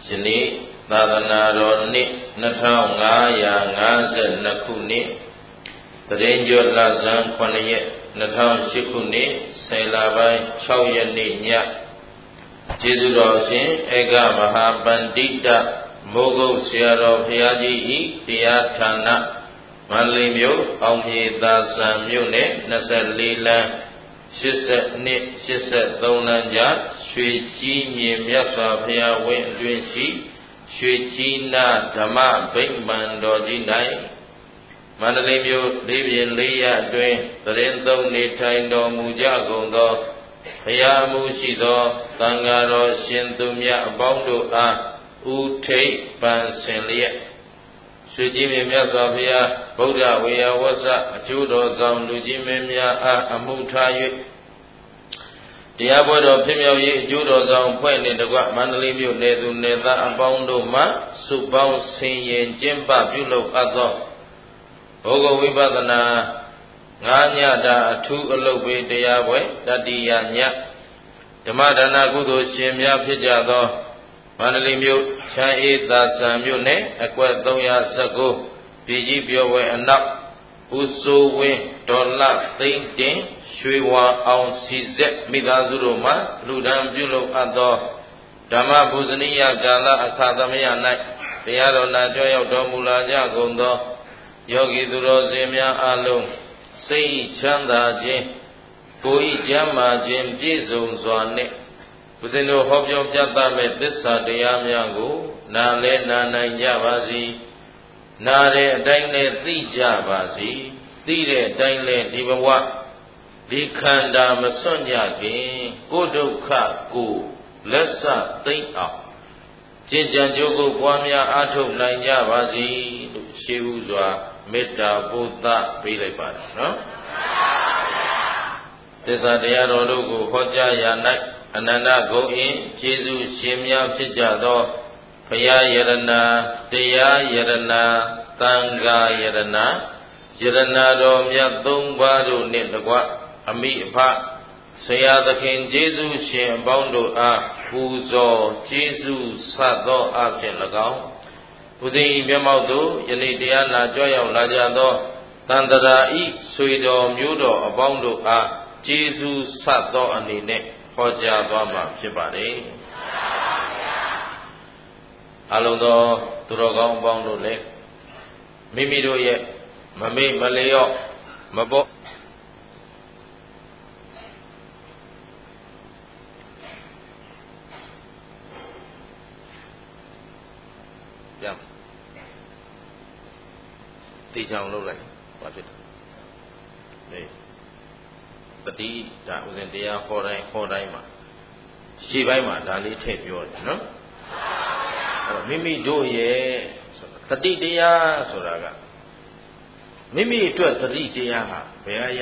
ယနေ့သာသနာတော်နှစ်2552ခုနှစ်တရင်ကျော်လဆန်း9ရက်2008ခုနှစ်10လပိုင်း6ရက်နေ့ညကျေးဇူးတော်ရှင်ဧကမဟာပန္တိတမိုးကုတ်ဆရာတော်ဘုရားကြီးဤတရားဌာနမန္တလေးမြို့အောင်မြေသာစံမြို့နယ်24လမ်း82 83လမ်းကြားရွှေကြီးမြင်မြတ်စွာဘုရားဝင်းအတွင်းရှိရွှေကြီးနာဓမ္မဗိမာန်တော်ကြီး၌မန္တလေးမြို့လေးပြင်လေးရအတွင်းသရင်သုံးနေထိုင်တော်မူကြကုန်သောဘုရားမှုရှိသောသံဃာတော်ရှင်သူမြတ်အပေါင်းတို့အားဥထိပ်ပန်ဆင်လျက်ရွှေကြီးမြင်မြတ်စွာဘုရားဗုဒ္ဓဝေယဝဆအကျိုးတော်ဆောင်လူကြီးမင်းများအားအမှုထား၍တရားပွဲတော်ဖြစ်မြောက်ရေးအကျိုးတော်ဆောင်ဖွဲ့နှင့်တကွမန္တလေးမြို့နယ်သူနယ်သားအပေါင်းတို့မှစုပေါင်းဆင်ရင်ကျင့်ပပြုလုပ်အပ်သောဘောဂဝိပဿနာ9ညတာအထူးအလုပ်ပေးတရားပွဲတတိယညဓမ္မဒါနကုသိုလ်ရှင်များဖြစ်ကြသောမန္တလေးမြို့ချမ်းအေးသာစံမြို့နယ်အကွက်319ပြည်ကြီးပြောဝဲအနောက်ဦးစိုးဝင်းဒေါ်လာသိန်းတင်ရွှေဝါအောင်စီဆက်မိသားစုတို့မှလူဒန်းပြုလုပ်အပ်သောဓမ္မပူဇနီယကာလအခါသမယ၌တရားတော်နာကြောရောက်တော်မူလာကြကုန်သောယောဂီသူတော်စင်များအားလုံးစိတ်ချမ်းသာခြင်းကိုယ်ဤကျမ်းမာခြင်းပြည့်စုံစွာနှင့်ဦးဇင်းတို့ဟောပြောပြသမဲ့သစ္စာတရားများကိုနားလဲနာနိုင်ကြပါစေနားတဲ့အတိုင်းနဲ့သိကြပါစေသိတဲ့အတိုင်းနဲ့ဒီဘဝဒီခန္ဓာမစွန့်ကြခင်ကိုယ်ဒုက္ခကိုလက်ဆသိမ့်အောင်ကျင့်ကြံကြိုးကိုပွားများအားထုတ်နိုင်ကြပါစေလို့ရှေးဥစွာမေတ္တာပို့သပေးလိုက်ပါတယ်နော်သစ္စာတရားတော်တို့ကိုဟောကြားရာ၌အနန္တဂုဏ်အင်းကျေးဇူးရှင်များဖြစ်ကြသောဘုရားယရဏတရားယရဏသံဃာယရဏယရဏတော်မြတ်သုံးပါးတို့နှင့်တကွအမိအဖဆရာသခင်ကျေးဇူးရှင်အပေါင်းတို့အားပူဇော်ကျေးဇူးဆပ်သောအဖြစ်၎င်းဦးဇင်းဤမျက်မှောက်သို့ယနေ့တရားနာကြွရောက်လာကြသောတန်တရာဤဆွေတော်မျိုးတော်အပေါင်းတို့အားကျေးဇူးဆပ်သောအနေနဲ့ဟောကြားသွားမှာဖြစ်ပါတယ်အလုံးသောသူတော်ကောင်းအပေါင်းတို့လည်းမိမိတို့ရဲ့မမေ့မလျော့မပေါ့ပြန်တေချောင်လုပ်လိုက်ဘာဖြစ်လဲတတိဒါဥစဉ်တရားဟောတိုင်းမှာရှေ့ပိုင်းမှာဒါလေးထည့်ပြောတယ်နော်အဲ့တော့မိမိတို့ရဲ့တတိတရားဆိုတာကမိမိအတွက်တတိတရားဟာဘယ်ကရ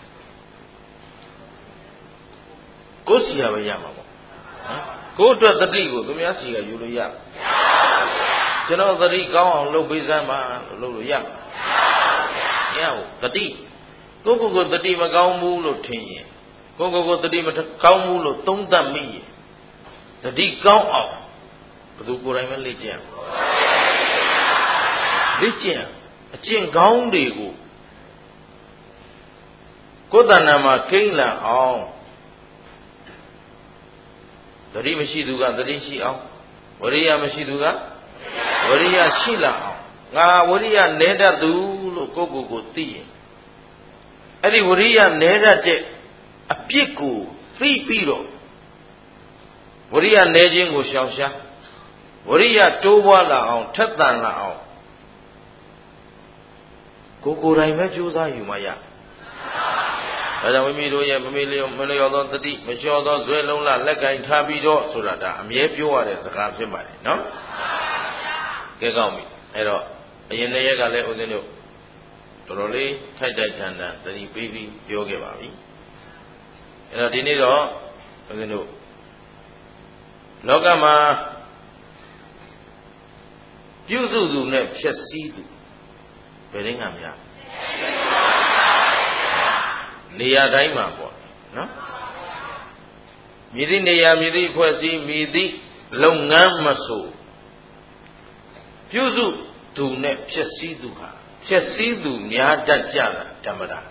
ကိုယ်စီရပဲရမှာပေါ့ကိုယ်အတွက်တတိကိုသူများစီကယူလို့ရကျွန်တော်တတိကောင်းအောင်လုပ်ပေးစမ်းပါလို့လုပ်လို့ရမရဘူးတတိကိုတတိမကောင်းဘူးလို့ထင်ရင်ကိုတတိမကောင်းဘူးလို့သုံးသပ်မိရင်တတိကောင်းအောင်ဘယ်သူကိုယ်တိုင်ပဲလေ့ကျင့်အကျင့်ကောင်းတွေကိုကိုယ်တဏ္ဍာမှာကိန်းလန့်အောင်တတိမရှိသူကတတိရှိအောင်ဝရိယမရှိသူကဝရိယရှိလာအောင်ငါဝရိယနဲတတ်သူလို့ကိုသိရင်အဲ့ဒီဝရိယနဲတတ်တဲ့အပြစ်ကိုသိပြီးတော့ဝရိယနဲခြင်းကိုရှောင်ရှားဝရိယတိုးပွားလာအောင်ထက်သန်လာအောင်ကိုယ်တိုင်ပဲကြိုးစားယူမှရဒါကြောင့်မိမိတို့ရဲ့မလျော်သောတတိမလျော်သောဇွဲလုံးလလက်ကင်ထားပြီးတော့ဆိုတာဒါအမြဲပြောရတဲ့စကားဖြစ်ပါတယ်နော်ကဲကောင်းပြီအဲ့တော့အရင်နေ့ရက်ကလည်းဦးဇင်းတို့တော်တော်လေးထိုက်ထန်တတိပေးပြီးပြောခဲ့ပါပြီအဲ့တော့ဒီနေ့တော့ဦးဇင်းတို့လောကမှာပြုစုသူနဲ့ဖြည့်ဆည်းသူဘယ်ရင်းကများနေရာတိုင်းမှာပေါ့နော်မြည်သည့်နေရာမြည်သည့်ဖွဲ့စည်းမြည်သည့်လုပ်ငန်းမဆိုပြုစုသူနဲ့ဖြစ်စည်းသူဟာဖြစ်စည်းသူများတတ်ကြတာဓမ္မတာ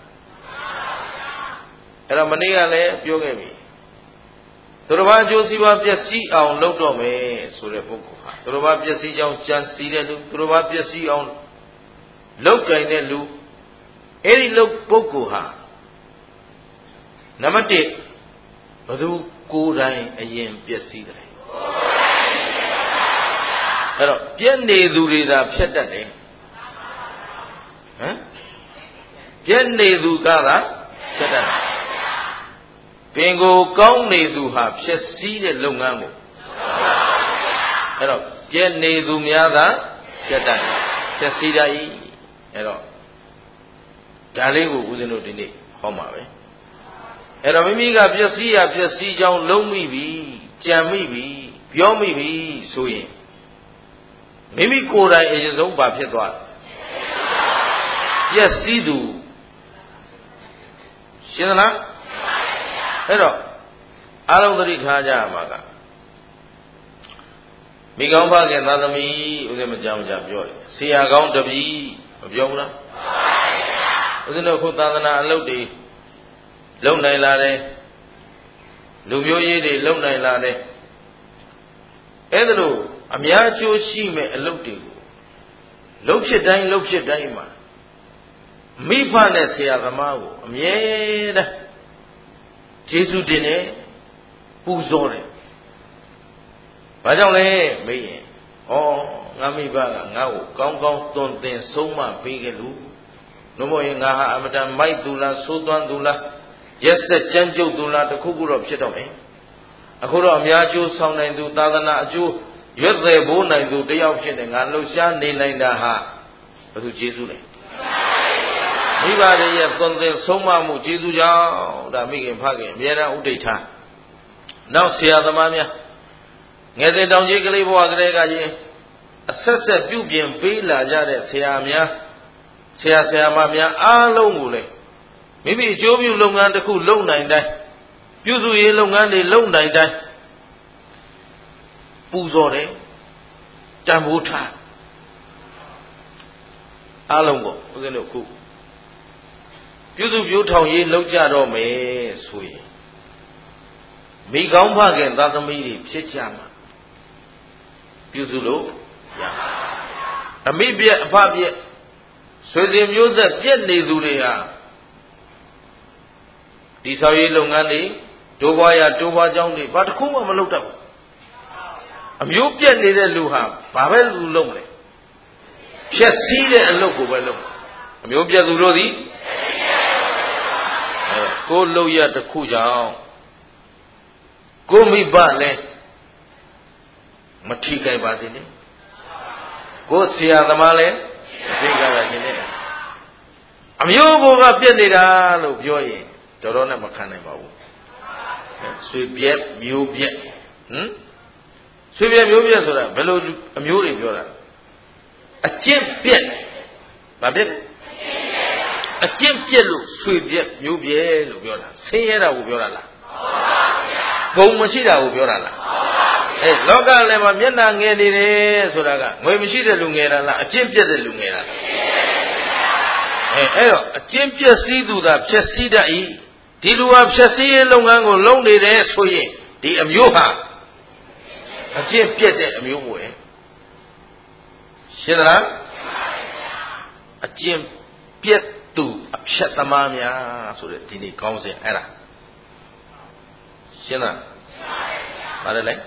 အဲ့တော့မနေ့ကလည်းပြောခဲ့ပြီသူတော်ဘာအကျိုးစီးပွားပျက်စီးအောင်လုပ်တော့မယ်ဆိုတဲ့ပုဂ္ဂိုလ်ဟာသူတော်ဘာပျက်စီးကြောင်းကြံစည်တဲ့လူသူတော်ဘာပျက်စီးအောင်လုပ်ကြင်တဲ့လူအဲ့ဒီလုပ်ပုဂ္ဂိုလ်ဟာနံပါတ်1ဘသူကိုယ်တိုင်အရင်ပျက်စီးတယ်အဲ့တော့ပြည့်နေသူတွေသာဖြတ်တတ်တယ်ဟမ်ပြည့်နေသူကသာဖြတ်တတ်တယ်ပင်ကိုကောင်းနေသူဟာဖြစ်စည်းတဲ့လုပ်ငန်းကိုအဲ့တော့ပြည့်နေသူများသာဖြတ်တတ်တယ်ဖြစ်စည်းတတ်၏အဲ့တော့ဒါလေးကိုဦးဇင်းတို့ဒီနေ့ဟောမှာပဲအဲ့တော့မိမိကပျက်စီးရပျက်စီးကြောင်းလုံးမိပြီကြံမိပြီပြောမိပြီဆိုရင်မိမိကိုယ်တိုင်အရင်ဆုံးဘာဖြစ်သွားပျက်စီးသူရှင်းသလားအဲ့တော့အားလုံးသတိထားကြရမှာကမိကောင်းဖခင်သာသမီဦးဇင်းမကြောင်ကြပြောတယ်ဆရာကောင်းတပည့်မပြောဘူးလားဦးဇင်းတို့ခုသာသနာအလုပ်တွေလုံနိုင်လာတယ်လူမျိုးရေးတွေလုံနိုင်လာတယ်အဲ့ဒါလို့အများအကျိုးရှိမဲ့အလုပ်တွေကိုလှုပ်ဖြစ်တိုင်းမှာမိဖနဲ့ဆရာသမားကိုအမြဲတမ်းကျေးဇူးတင်တယ်ပူဇော်တယ်ဘာကြောင့်လဲမေးရင်ငါမိဘကငါ့ကိုကောင်းကောင်းသွန်သင်ဆုံးမပေးခဲ့လို့နှမို့ရင်ငါဟာအမတန်မိုက်သူလားသိုးသွမ်းသူလားရက်ဆက်ကြမ်းကြုတ်သူလားတခုခုတော့ဖြစ်တော့မယ်အခုတော့အများအကျိုးဆောင်နိုင်သူသာသနာအကျိုးရွတ်တယ်ဘိုးနိုင်သူတယောက်ဖြစ်နေငါလှူရှားနေနိုင်တာဟာဘယ်သူကျေးဇူးလဲမိဘတွေရဲ့သွန်သင်ဆုံးမမှုကျေးဇူးကြောင့်ဒါမိခင်ဖခင်အများအားဥဒိဋ္ဌာနောက်ဆရာသမားများငယ်စဉ်တောင်ကြီးကလေးဘဝကလေးကကြီးအဆက်ဆက်ပြုပြင်ပေးလာကြတဲ့ဆရာများဆရာမများအားလုံးကိုလည်းမိမိအကျိုးပြုလုပ်ငန်းတစ်ခုလုပ်နိုင်တိုင်းပြုစုရေးလုပ်ငန်းတွေလုပ်နိုင်တိုင်းပူဇော်တယ်တန်ဖိုးထားအားလုံးကိုဦးဇင်းတို့ခုပြုစုပြောထောင်ရေးလုပ်ကြတော့မယ်ဆိုရင်မိကောင်းဖခင်သာသမီတွေဖြစ်ကြမှာပြုစုလို့ရအမိပြက်အဖပြက်ဆွေစဉ်မျိုးဆက်ပြက်နေသူတွေဟာဒီဆောက်ရေးလုပ်ငန်းတွေတိုးပွားရတိုးပွားကြောင်းတွေဘာတစ်ခုမှမလုပ်တတ်ဘူးအမျိုးပြက်နေတဲ့လူဟာဘာပဲလူလုပ်မလဲဖြက်စီးတဲ့အလုပ်ကိုပဲလုပ်အမျိုးပြက်သူတို့သည်ကိုယ်လုပ်ရတစ်ခုကြောင့်ကိုမိဘလည်းမထိခိုက်ပါစေနဲ့ကိုဆရာသမားလည်းမထိခိုက်ပါစေနဲ့အမျိုးဘိုးကပြက်နေတာလို့ပြောရင်တော်တော်နဲ့မခံနိုင်ပါဘူးဆွေပြက်မျိုးပြက်ဆွေပြက်မျိုးပြက်ဆိုတာဘယ်လိုအမျိုးတွေပြောတာအကျင့်ပြက်ဘာပြက်အကျင့်ပြက်လို့ဆွေပြက်မျိုးပြက်လို့ပြောတာဆင်းရဲတာကိုပြောတာလားဂုံမရှိတာကိုပြောတာလားလောကလည်းမှာမျက်နှာငယ်နေတယ်ဆိုတာကငွေမရှိတဲ့လူငယ်တာလားအကျင့်ပြက်တဲ့လူငယ်တာလားအဲ့တော့အကျင့်ပြက်စည်းသူသာဖြက်စီးတတ်၏ဒီလူဟာဖြက်စီးရေးလုပ်ငန်းကိုလုပ်နေတယ်ဆိုရင်ဒီအမျိုးဟာအကျင့်ပြက်တဲ့အမျိုးပဲရှင်းသလားအကျင့်ပြက်သူအဖြတ်သမားများဆိုတဲ့ဒီနေ့ကောင်းစဉ်အဲ့ဒါရှင်းလားပါတယ်လေ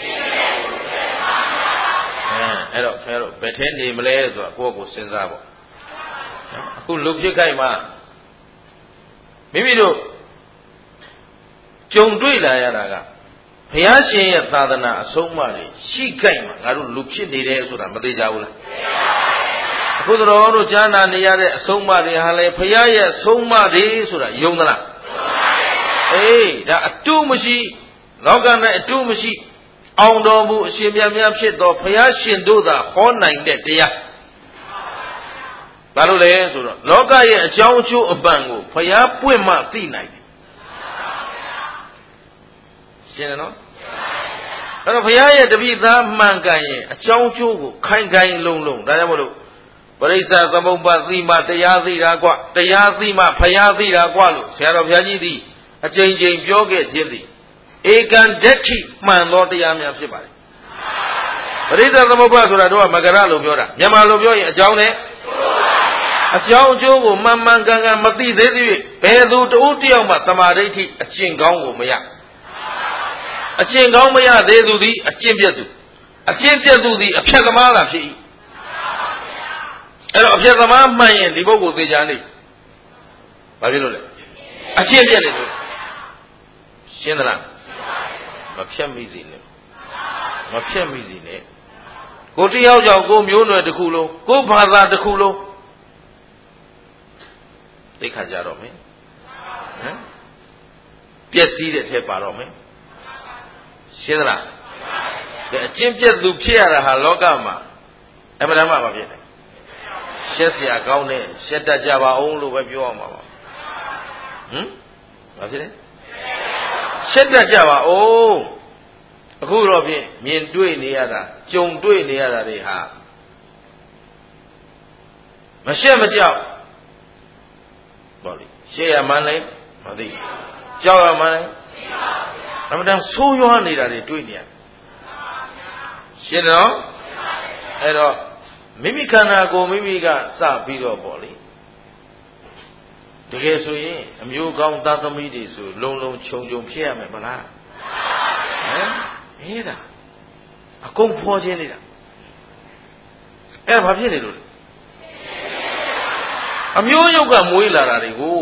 အဲ့တော့ခင်ဗျားတို့ဘယ်ထဲနေမလဲဆိုတာကိုယ့်ကိုစဉ်းစားပေါ့အခုလူဖြစ်ခိုက်မှာမိမိတို့ကြုံတွေ့လာရတာကဘုရားရှင်ရဲ့သာသနာအဆုံးအမတွေရှိခိုက်မှာငါတို့လူဖြစ်နေတယ်ဆိုတာမသိကြဘူးလားအခုတော်တို့ကြားနာနေရတဲ့အဆုံးအမတွေဟာလေဘုရားရဲ့အဆုံးအမတွေဆိုတာယုံသလားအေးဒါအတုမရှိလောကနဲ့အတုမရှိအောင်တော်မူအရှင်မြတ်များဖြစ်သောဘုရားရှင်တို့သာဟောနိုင်တဲ့တရားဘာလို့လဲဆိုတော့လောကရဲ့အကြောင်းအကျိုးအပံကိုဘုရားပွင့်မှသိနိုင်တယ်ရှင်းတယ်နော်အဲ့တော့ဘုရားရဲ့တပည့်သားမှန်ကန်ရင်အကြောင်းကျိုးကိုခိုင်ခိုင်လုံလုံဒါကြောင့်မလို့ပရိစ္ဆသမုပ္ပါသိမှတရားသိတာကွတရားသိမှဘုရားသိတာကွလို့ဆရာတော်ဘုရားကြီးသည်အကြိမ်ကြိမ်ပြောခဲ့ခြင်းသည်ဧကံဒဋ္ဌိမှန်သောတရားများဖြစ်ပါတယ်ပရိစ္ဆသမုပ္ပါဆိုတာတော့မကရလို့ပြောတာမြန်မာလိုပြောရင်အကြောင်းနဲ့အကြောင်းအကျိုးကိုမှန်မှန်ကန်ကန်မသိသေးသေး၍ဘယ်သူတဦးတယောက်မှတမာဒိဋ္ဌိအကျင့်ကောင်းကိုမရအကျင့်ကောင်းမရသေးသူသည်အကျင့်ပြတ်သူအကျင့်ပြတ်သူသည်အဖြတ်သမားသာဖြစ်၏အဲ့တော့အဖြတ်သမားမှန်ရင်ဒီပုဂ္ဂိုလ်သိကြလိမ့်ဘာဖြစ်လို့လဲအကျင့်ပြတ်နေလို့ရှင်းသလားမဖြတ်မိစေနဲ့မဖြတ်မိစေနဲ့ကိုတယောက်ကြောင့်ကိုမျိုးနွယ်တစ်ခုလုံးကိုဘာသာတစ်ခုလုံးသိခါကြတော့မယ်ဟမ်ပျက်စီးတဲ့ထက်ပါတော့မယ်ရှင်းသလားအကျင့်ပြတ်သူဖြစ်ရတာဟာလောကမှာအမှန်တမ်းမှမဖြစ်နိုင်ရှက်เสียကောင်းတဲ့ရှက်တတ်ကြပါအောင်လို့ပဲပြောရမှာပါဘာဖြစ်လဲရှက်တတ်ကြပါအောင်အခုတော့ဖြင့်မြင်တွေ့နေရတာကြုံတွေ့နေရတာတွေဟာမရှက်မကြောက်ပေါ့လေရှက်ရမှန်းလဲမသိကြောက်ရမှန်းလဲအမှန်တမ်းဆိုးရွားနေတာတွေတွေ့နေရတယ်ရှင်းတော့အဲ့တော့မိမိခန္ဓာကိုယ်မိမိကစပြီးတော့ပေါ့လေတကယ်ဆိုရင်အမျိုးကောင်းသားသမီးတွေဆိုလုံလုံခြုံခြုံဖြစ်ရမယ်မလားဟမ်ဟဲ့ဒါအကုန်ဖော်ခြင်းနေတာအဲ့ဘာဖြစ်နေလို့လဲအမျိုးယုတ်ကမွေးလာတာတွေကို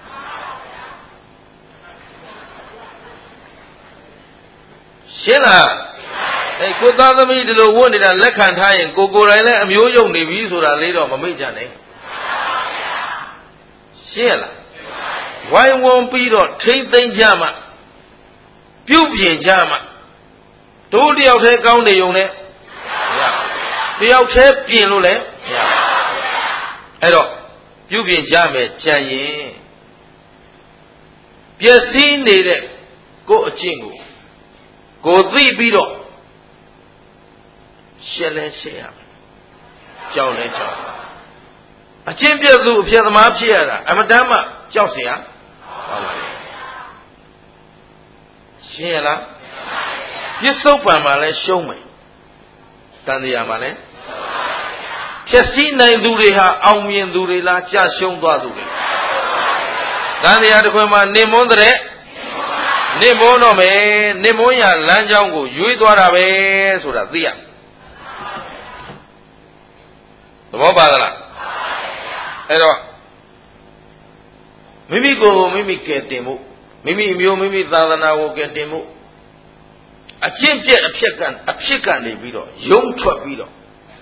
ရှင်းလားအဲ့ကိုသားသမီးဒီလိုဝတ်နေတာလက်ခံထားရင်ကိုယ်တိုင်လည်းအမျိုးယုတ်နေပြီဆိုတာလေးတော့မမေ့ကြနဲ့ရှင်းလားဝိုင်းဝန်းပြီးတော့ထိမ့်သိမ့်ကြမှပြုပြင်ကြမှတို့တယောက်တည်းကောင်းနေုံနဲ့မရတယောက်တည်းပြင်လို့လည်းမရအဲ့တော့ပြုပြင်ကြမယ်ကြံရင်ပျက်စီးနေတဲ့ကိုယ့်အကျင့်ကိုသိပြီးတော့ရှက်လဲရှက်ရမယ်ကြောက်လဲကြောက်အကျင့်ပြတ်သူအဖြစ်သမားဖြစ်ရတာအမတမ်းမှကြောက်เสียဟုတ်ပါလေရှင်းရလားပြစ္ဆုတ်ပံမှာလဲရှုံးမယ်တန်တရားမှာလဲဖြစ်စည်းနိုင်သူတွေဟာအောင်မြင်သူတွေလားကြာရှုံးသွားသူတွေတန်တရားတစ်ခွင်မှာနေမွန်းတဲ့နေမွန်းတော့မယ်နေမွန်းရလမ်းကြောင်းကိုရွေးသွားတာပဲဆိုတာသိရသဘောပါသလားအဲ့တော့မိမိကိုယ်ကိုမိမိကယ်တင်မှုမိမိအမျိုးမိမိသာသနာကိုကယ်တင်မှုအကျင့်ပြက်အဖြစ်ကနေပြီးတော့ယုံထွက်ပြီးတော့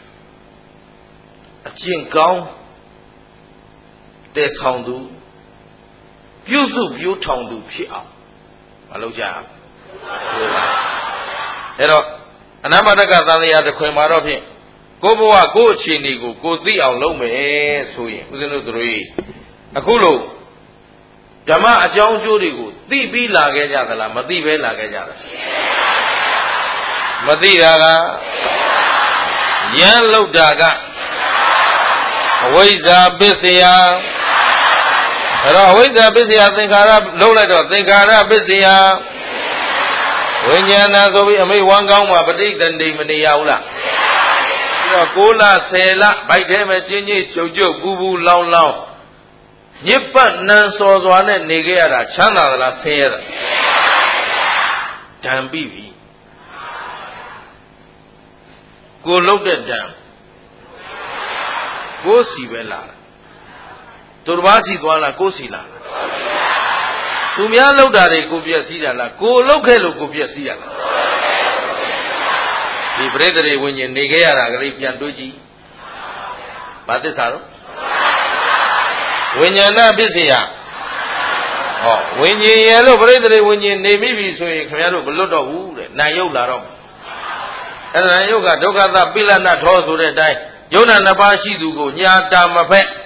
အကျင့်ကောင်းတည်ဆောင်သူပြုစုပြိုးထောင်သူဖြစ်အောင်မလုပ်ကြဘူးဟုတ်လားအဲ့တော့အနမတကသံဃာတစ်ခွင်မှာတော့ဖြင့်ကိုဘဝကိုအခြေအနေကိုသိအောင်လုပ်မယ်ဆိုရင်ဦးဇင်းတို့တို့အခုလို့ဓမ္မအကြောင်းအကျိုးတွေကိုသိပြီးလာခဲ့ကြသလားမသိပဲလာခဲ့ကြတာမသိတာကယံလောက်တာကအဝိဇ္ဇာပစ္စယအဲ့တော့အဝိဇ္ဇာပစ္စယသင်္ခါရလုံးလိုက်တော့သင်္ခါရပစ္စယဝိညာဏဆိုပြီးအမိဝမ်းကောင်းမှာပဋိသန္ဓေမနေရဘူးလား9လ10လဗိုက်ထဲမှာကျင်းချင်းချုပ်ချုပ်ပူပူလောင်လောင်ညစ်ပတ်နံစော်စွာနဲ့နေခဲ့ရတာချမ်းသာသလားဆင်းရဲသလားဒဏ်ပြီးပြီကိုလုတ်တဲ့ဒဏ်ကိုစီပဲလာတာသူတစ်ပါးစီသွားလားကိုစီလာသူများလုတ်တာတွေကိုပြည့်စည်တာလားကိုလုတ်ခဲ့လို့ကိုပြည့်စည်ရလားဒီပရိသေတွေဝိညာဉ်နေခဲ့ရတာကလေးပြန်တွေးကြည့်ဘာသစ္စာတော့ဝိညာဏပစ္စယဟောဝိညာဉ်ရဲ့လို့ပရိသေတွေဝိညာဉ်နေမိပြီဆိုရင်ခင်ဗျားတို့မလွတ်တော့ဘူးတဲ့နာယုတ်လာတော့အဲ့ဒါနာယုတ်ကဒုက္ခသပိလနာထောဆိုတဲ့အတိုင်းယုံနာနှစ်ပါးရှိသူကိုညာတာမဖက်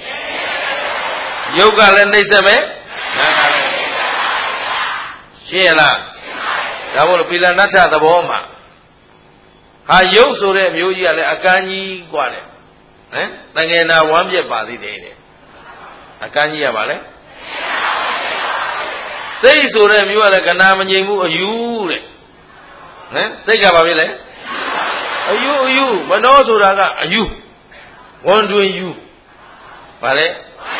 ယုတ်ကလည်းနှိမ့်ဆက်မယ်နာကလည်းရှင်းရလားဒါမို့လို့ပိလနတ္ထသဘောမှာဟာရုပ်ဆိုတဲ့မျိုးကြီးကလည်းအကန်းကြီးกว่าတယ်ဟမ်တငယ်နာဝမ်းပြက်ပါသေးတယ်အကန်းကြီးရပါလေစိတ်ဆိုတဲ့မျိုးကလည်းကနာမငြိမ်မှုအယူတဲ့ဟမ်စိတ်ကဘာဖြစ်လဲအယူမနှောဆိုတာကအယူဝန်တွင်ယူဘာလဲ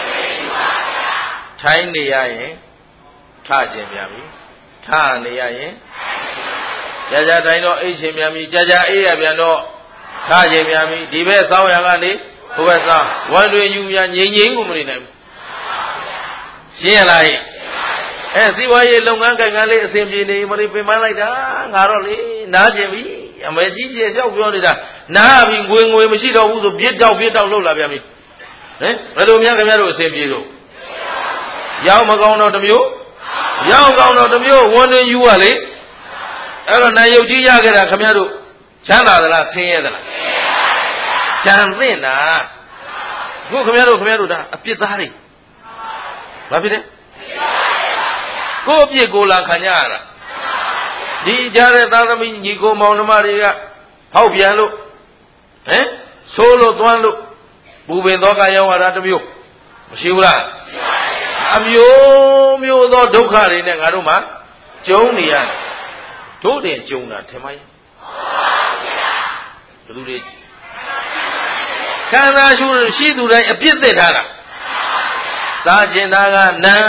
ထိုင်းနေရရင်ထကျင်ပြန်ပြီထနေရရင်ကြာတိုင်းတော့အိတ်ချင်းပြန်ပြီကြာအေးရပြန်တော့ထကျင်ပြန်ပြီဒီဘက်ဆောင်းရကနေဟိုဘက်ဆောင်းဝန်တွင်ယူပြန်ငြိမ်ကိုမနေနိုင်ဘူးရှင်းရလားဟဲ့စီဝါရေးလုပ်ငန်းကိုင်ကလေးအစဉ်ပြေနေမလေးပင်ပန်းလိုက်တာငါတော့လေနားကျင်ပြီအမေကြီးကြီးလျှောက်ပြောနေတာနားပြီငွေမရှိတော့ဘူးဆိုပြစ်တောက်လှုပ်လာပြန်ပြီဟင်ဘယ်လိုများခင်ဗျားတို့အစဉ်ပြေလို့ရောက်မကောင်းတော့တစ်မျိုးရောက်ကောင်းတော့တစ်မျိုးဝန်တွင်ယူရလေအဲ့တော့နိုင်ရုပ်ကြီးရခဲ့တာခင်ဗျားတို့ချမ်းသာသလားဆင်းရဲသလားကြံသင့်တာခုခင်ဗျားတို့ဒါအပြစ်သားတွေဘာဖြစ်လဲကိုယ့်အပြစ်ကိုလာခံကြရတာဒီကြားတဲ့သာသမီညီကိုမောင်နှမတွေကဟောက်ပြန်လို့ဟမ်ဆိုးလို့သွမ်းလို့ပူပင်သောကရောက်ရတာတစ်မျိုးမရှိဘူးလားအမျိုးသောဒုက္ခတွေနဲ့ငါတို့မှကြုံနေရတယ်တို့တင်ကြုံတာထင်မရဲ့ဘယ်သူတွေခန္ဓာရှိသူတိုင်းအပြစ်သက်ထားတာစားကျင်တာကနံ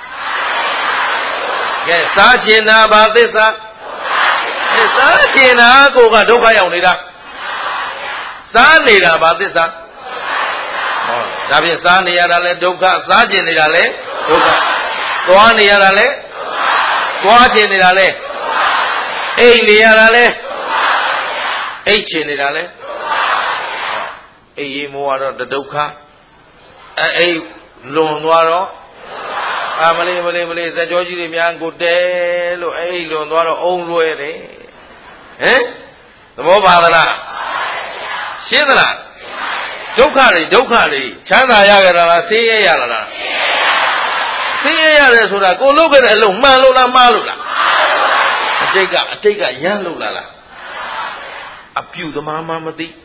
ကဲစားကျင်တာဘာသစ္စာစားကျင်တာကိုကဒုက္ခရောက်နေတာစားနေတာဘာသစ္စာဟောဒါဖြင့်စားနေရတာလဲဒုက္ခစားကျင်နေတာလဲဒုက္ခသွားနေရတာလဲသွားကျင်နေတာလဲအိမ်နေရတာလဲအိတ်ချင်နေတာလဲအိမ်ရေးမိုးကတော့ဒုက္ခအိမ်လွန်သွားတော့မလေးစကြောကြီးတွေများကိုတဲလို့အိမ်လွန်သွားတော့အုံလွဲတယ်ဟမ်သဘောပါသလားရှင်းသလားဒုက္ခတွေချမ်းသာရကြတာလားဆင်းရဲရလားဆင်းရဲရတယ်ဆိုတာကိုလုပ်ခဲ့တဲ့အလုပ်မှန်လို့လားမှားလို့လားအတိတ်ကရမ်းလို့လားအပြုသမားမှမသိ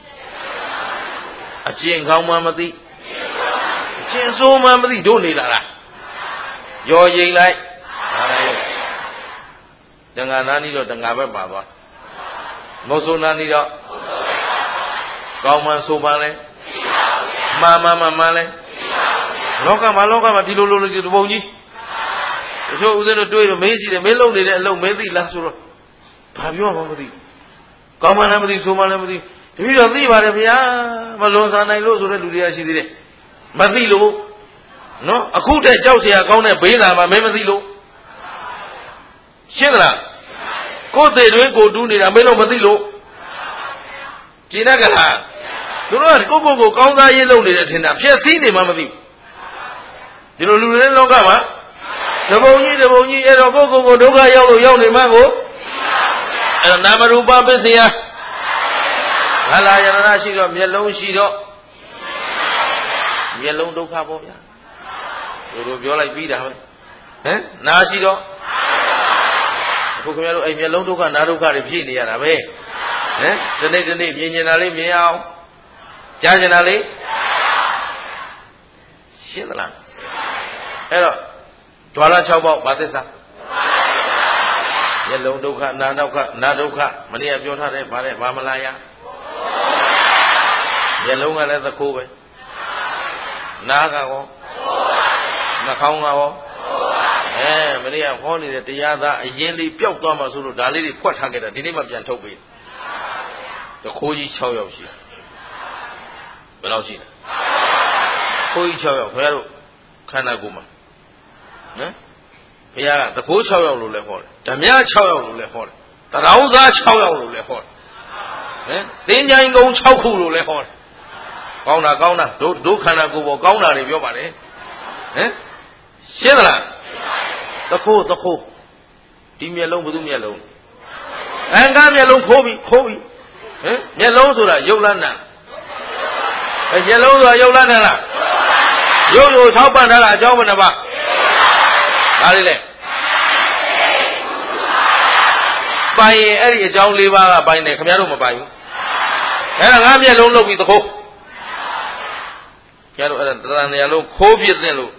အကျင့်ကောင်းမှမသိအကျင့်ဆိုးမှမသိတို့နေလာလားရောရင်လိုက်တန်ဃာနာနီးတော့တန်ဃာဘက်ပါသွားမဟုတ်ဆိုနာနီးတော့ကောင်းမှဆိုမှလဲမှန်လဲလောကမှာဒီလိုဒီပုံကြီးတချို့ဦးဇင်းတို့တွေးတော့မေးကြည့်တယ်မင်းလုံနေတဲ့အလုပ်မင်းသိလားဆိုတော့ဘာပြောမှမသိကောင်းမှလည်းမသိဆိုမှလည်းမသိတပည့်တော်သိပါတယ်ဗျာမလွန်ဆန်နိုင်လို့ဆိုတဲ့လူတွေကရှိသေးတယ်မသိလို့နော်အခုတည်းကြောက်เสียကောင်းတဲ့ဘေးလာမှာမင်းမသိလို့ရှင်းသလားကိုယ်သေးတွင်ကိုတူးနေတာမင်းတို့မသိလို့ကျင်တတ်ကလားသူတို့ကကိုကောင်းစားရေးလုပ်နေတယ်ထင်တာဖြစ်စည်းနေမှမသိဘူးဒီလိုလူတွေလောကမှာတဘုံကြီးအဲ့တော့ကိုဒုက္ခရောက်လို့ရောက်နေမှကိုအဲ့တော့နာမရူပပစ္စယဟာလာယရဏရှိတော့မျက်လုံးရှိတော့မျက်လုံးဒုက္ခပေါ့ဗျာတို့ပြောလိုက်ပြီးတာပဲဟမ်နာရှိတော့အခုခင်ဗျားတို့အဲ့မျက်လုံးဒုက္ခနာဒုက္ခတွေဖြစ်နေရတာပဲဟမ်ဒီနေ့မြင်နေတာလေးမြင်အောင်ကြားနေတာလေးရှင်းသလားအဲ့တော့ဓဝါရ6ပေါက်ဘာသစ္စာမျက်လုံးဒုက္ခနာဒုက္ခမနေ့ကပြောထားတယ်ဘာမလာရမျက်လုံးကလည်းသခိုးပဲနားကရောနှာခေါင်းကရောမနေ့ကဟောနေတဲ့တရားသားအရင်လေးပျောက်သွားမှဆိုလို့ဒါလေးတွေဖွက်ထားခဲ့တာဒီနေ့မှပြန်ထုတ်ပေးသခိုးကြီး6ယောက်ရှိဘယ်လောက်ရှိလဲခိုးကြီး6ယောက်ခင်ဗျားတို့ခန္ဓာကိုယ်မှာနော်ဘုရားကသခိုး6ယောက်လို့လည်းဟောတယ်ဓမြ6ယောက်လို့လည်းဟောတယ်တရောင်းသား6ယောက်လို့လည်းဟောတယ်သင်္ချိုင်းကုန်း6ခုလို့လည်းဟောတယ်ကောင်းတာတို့ခန္ဓာကိုယ်ပေါ်ကောင်းတာတွေပြောပါတယ်ရှင်းသလားသခိုးဒီမျက်လုံးဘယ်သူမျက်လုံးအင်္ဂါမျက်လုံးခိုးပြီမျက်လုံးဆိုတာရုပ်လားနာမျက်လုံးဆိုတာရုပ်လားနာလားရုပ်ကိုထောက်ပံ့ထားတာအကြောင်းဘယ်နှပါဒါလေးလေပိုင်ရင်အဲ့ဒီအကြောင်း၄ပါးကပိုင်တယ်ခင်ဗျားတို့မပိုင်ဘူးအဲ့ဒါငါမျက်လုံးလုပ်ပြီးသခိုးခင်ဗျားတို့အဲ့ဒါတဏှာနေရာလုံးခိုးပြစ်တဲ့လို့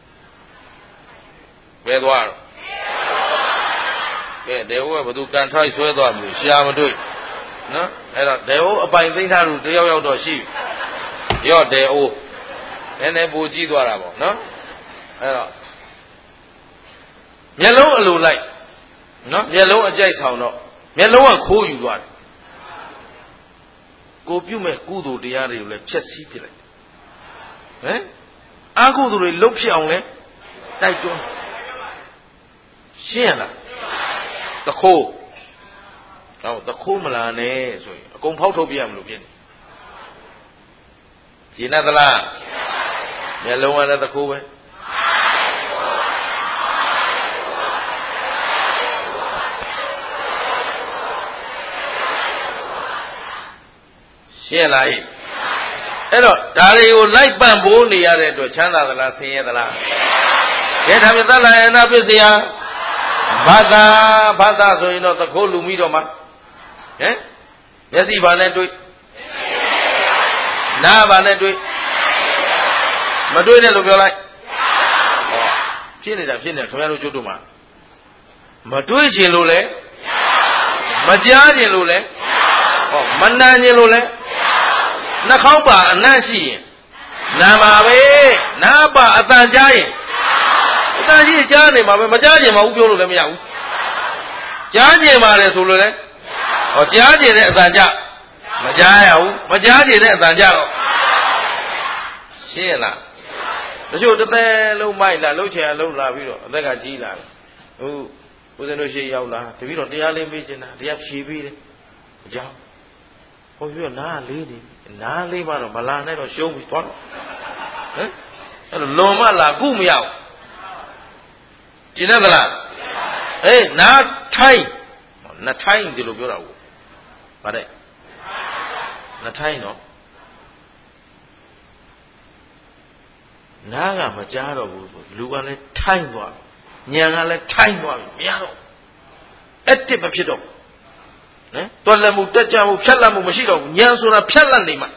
ဘယ်သွားတော့ကဲဒေဝကဘသူကန်ထိုက်ဆွဲသွားပြီရှာမတွေ့နော်အဲ့တော့ဒေဝအပိုင်သိမ်းထားလို့တယောက်ယောက်တော့ရှိရော့ဒေဝနည်းနည်းပူကြည့်သွားတာပေါ့နော်အဲ့တော့မျက်လုံးအလိုလိုက်နော်မျက်လုံးအကြိုက်ဆောင်တော့မျက်လုံးကခိုးယူသွားတယ်ကိုပြုမဲ့ကုသိုလ်တရားတွေကိုလည်းဖျက်ဆီးပြလိုက်ဟမ်အာကုသိုလ်တွေလှုပ်ဖြစ်အောင်လဲတိုက်တွန်းရှင်းရလားတခိုးဟောတခိုးမလာနဲ့ဆိုရင်အကုန်ဖောက်ထုတ်ပြရမလို့ဖြစ်နေရှင်းသလားမျက်လုံးကလည်းတခိုးပဲရှင်းလားအဲ့တော့ဒါတွေကိုလိုက်ပန့်ပိုးနေရတဲ့အတွက်ချမ်းသာသလားဆင်းရဲသလားကဲဒါမြတ်သလယနာပစ္စယဘာသာဆိုရင်တော့သခိုးလူမိတော့မှာဟမ်မျက်စိဘာနဲ့တွေ့နားဘာနဲ့တွေ့မတွေ့နဲ့လို့ပြောလိုက်ဟောဖြစ်နေတာခင်ဗျားတို့ကျုပ်တို့မှာမတွေ့ခြင်းလို့လဲမကြားခြင်းလို့လဲဟောမနာခြင်းလို့လဲနှာခေါင်းပါအနံ့ရှိရင်နာပါပဲနားပါအတန်ကြားရင်အတန်ရှိကြားနေမှာပဲမကြားခြင်းမဟုတ်ပြောလို့လည်းမရဘူးကြားခြင်းပါတယ်ဆိုလို့လေဟောကြားခြင်းနဲ့အတန်ကြားမကြားရဘူးမကြားခြင်းနဲ့အတန်ကြားတော့ရှင်းလားတချို့တစ်သက်လုံးမိုက်လာလှုပ်ချင်လှုပ်လာပြီးတော့အသက်ကကြီးလာတယ်ဟုတ်ဦးဇင်းတို့ရှိရောက်လာတပည့်တော်တရားလေးမေးချင်တာတရားဖြေပေးတယ်အကြောင်းဟောပြီးတော့နားလေးနေနားလေးမှတော့မလာနဲ့တော့ရှုံးပြီသွားတော့ဟမ်အဲ့လိုလွန်မလာခုမရဘူးကျင်တယ်လားအေးနားထိုင်းနှစ်ထိုင်းဒီလိုပြောတာကိုဗါတဲ့နှစ်ထိုင်းနော်နားကမကြားတော့ဘူးဆိုလူကလည်းထိုင်းသွားညံကလည်းထိုင်းသွားပြီမရတော့အဲ့တစ်မဖြစ်တော့နော်တော်လည်းမှုတက်ကြမှုဖြတ်လက်မှုမရှိတော့ဘူးညံဆိုတာဖြတ်လက်နေမှာ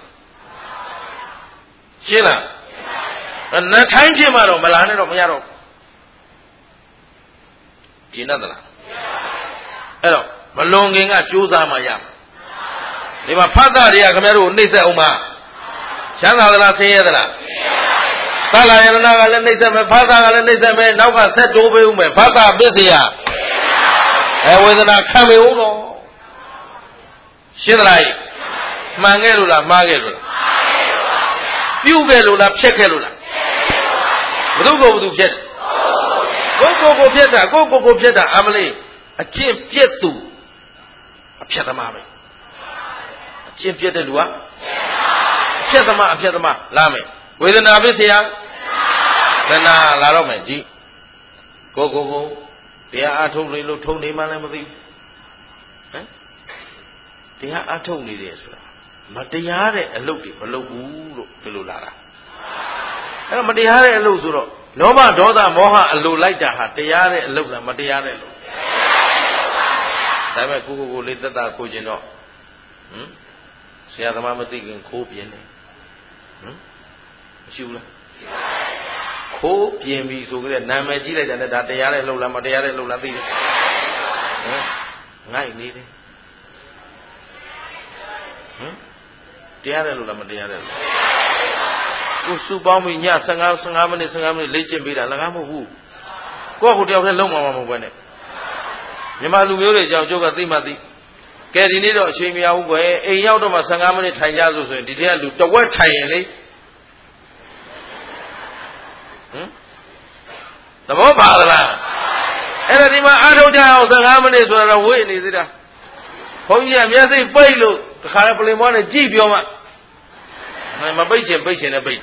ရှင်းလားနှစ်ထိုင်းဖြစ်မှတော့မလာနဲ့တော့မရတော့ကျင်တတ်သလားအဲ့တော့မလွန်ခင်ကကြိုးစားမှရဒီမှာဖတ်တာတွေကခင်ဗျားတို့နှိမ့်ဆက်အောင်ပါချမ်းသာသလားဆင်းရဲသလားသလယရဏကလည်းနှိမ့်ဆက်မယ်ဖတ်တာကလည်းနှိမ့်ဆက်မယ်နောက်ကဆက်တိုးပေးဦးမယ်ဖတ်တာပစ္စယဝေဒနာခံမေဦးတော့ရှင်းသလားမှန်ခဲ့လို့လားမှားခဲ့လို့လားပြုတ်ခဲ့လို့လားဖြက်ခဲ့လို့လားဘု து ကိုဖြက်ကိုဖြက်တာကိုဖြက်တာအမလေးအကျင့်ပြက်သူအဖြက်သမားပဲအကျင့်ပြက်တဲ့လူကအဖြက်သမားလာမယ်ဝေဒနာပစ္စယသနာလာတော့မယ်ကြည့်ကိုတရားအထုတ်နေလို့ထုံနေမှလည်းမသိဘူးဟမ်တရားအထုတ်နေတယ်ဆိုတာမတရားတဲ့အလုပ်တွေမလုပ်ဘူးလို့ဒီလိုလာတာအဲ့တော့မတရားတဲ့အလုပ်ဆိုတော့လောဘဒေါသမောဟအလိုလိုက်တာဟာတရားတဲ့အလုပ်လားမတရားတဲ့အလုပ်ဒါပေမဲ့ကိုလေးသက်သာကိုကျင်တော့ဆရာသမားမသိခင်ခိုးပြင်းတယ်မရှိဘူးလားခိုးပြင်းပြီဆိုကြတဲ့နာမည်ကြီးလိုက်တယ်နဲ့ဒါတရားတဲ့အလုပ်လားမတရားတဲ့အလုပ်လားသိတယ်ငိုက်နေတယ်တရားတယ်လို့လားမတရားတယ်လို့ကိုစုပေါင်းပြီးည15မိနစ်လေ့ကျင့်ပေးတာလည်းမဟုတ်ဘူးကိုယ့်ကိုယ်တယောက်တည်းလုံးမှာမဟုတ်ပဲနဲ့မြန်မာလူမျိုးတွေကြောင့်ကျုပ်ကသိမှသိကဲဒီနေ့တော့အချိန်မရဘူးကွယ်အိမ်ရောက်တော့မှ15မိနစ်ထိုင်ကြဆိုရင်ဒီထက်ကလူတဝက်ထိုင်ရင်လေသဘောပါလားအဲ့ဒါဒီမှာအားထုတ်ကြအောင်15မိနစ်ဆိုတော့ဝေ့နေသေးတာဘုန်းကြီးကမျက်စိပိတ်လို့တခါလည်းပလင်မွားနဲ့ကြည့်ပြောမှမပိတ်ချင်နဲ့ပိတ်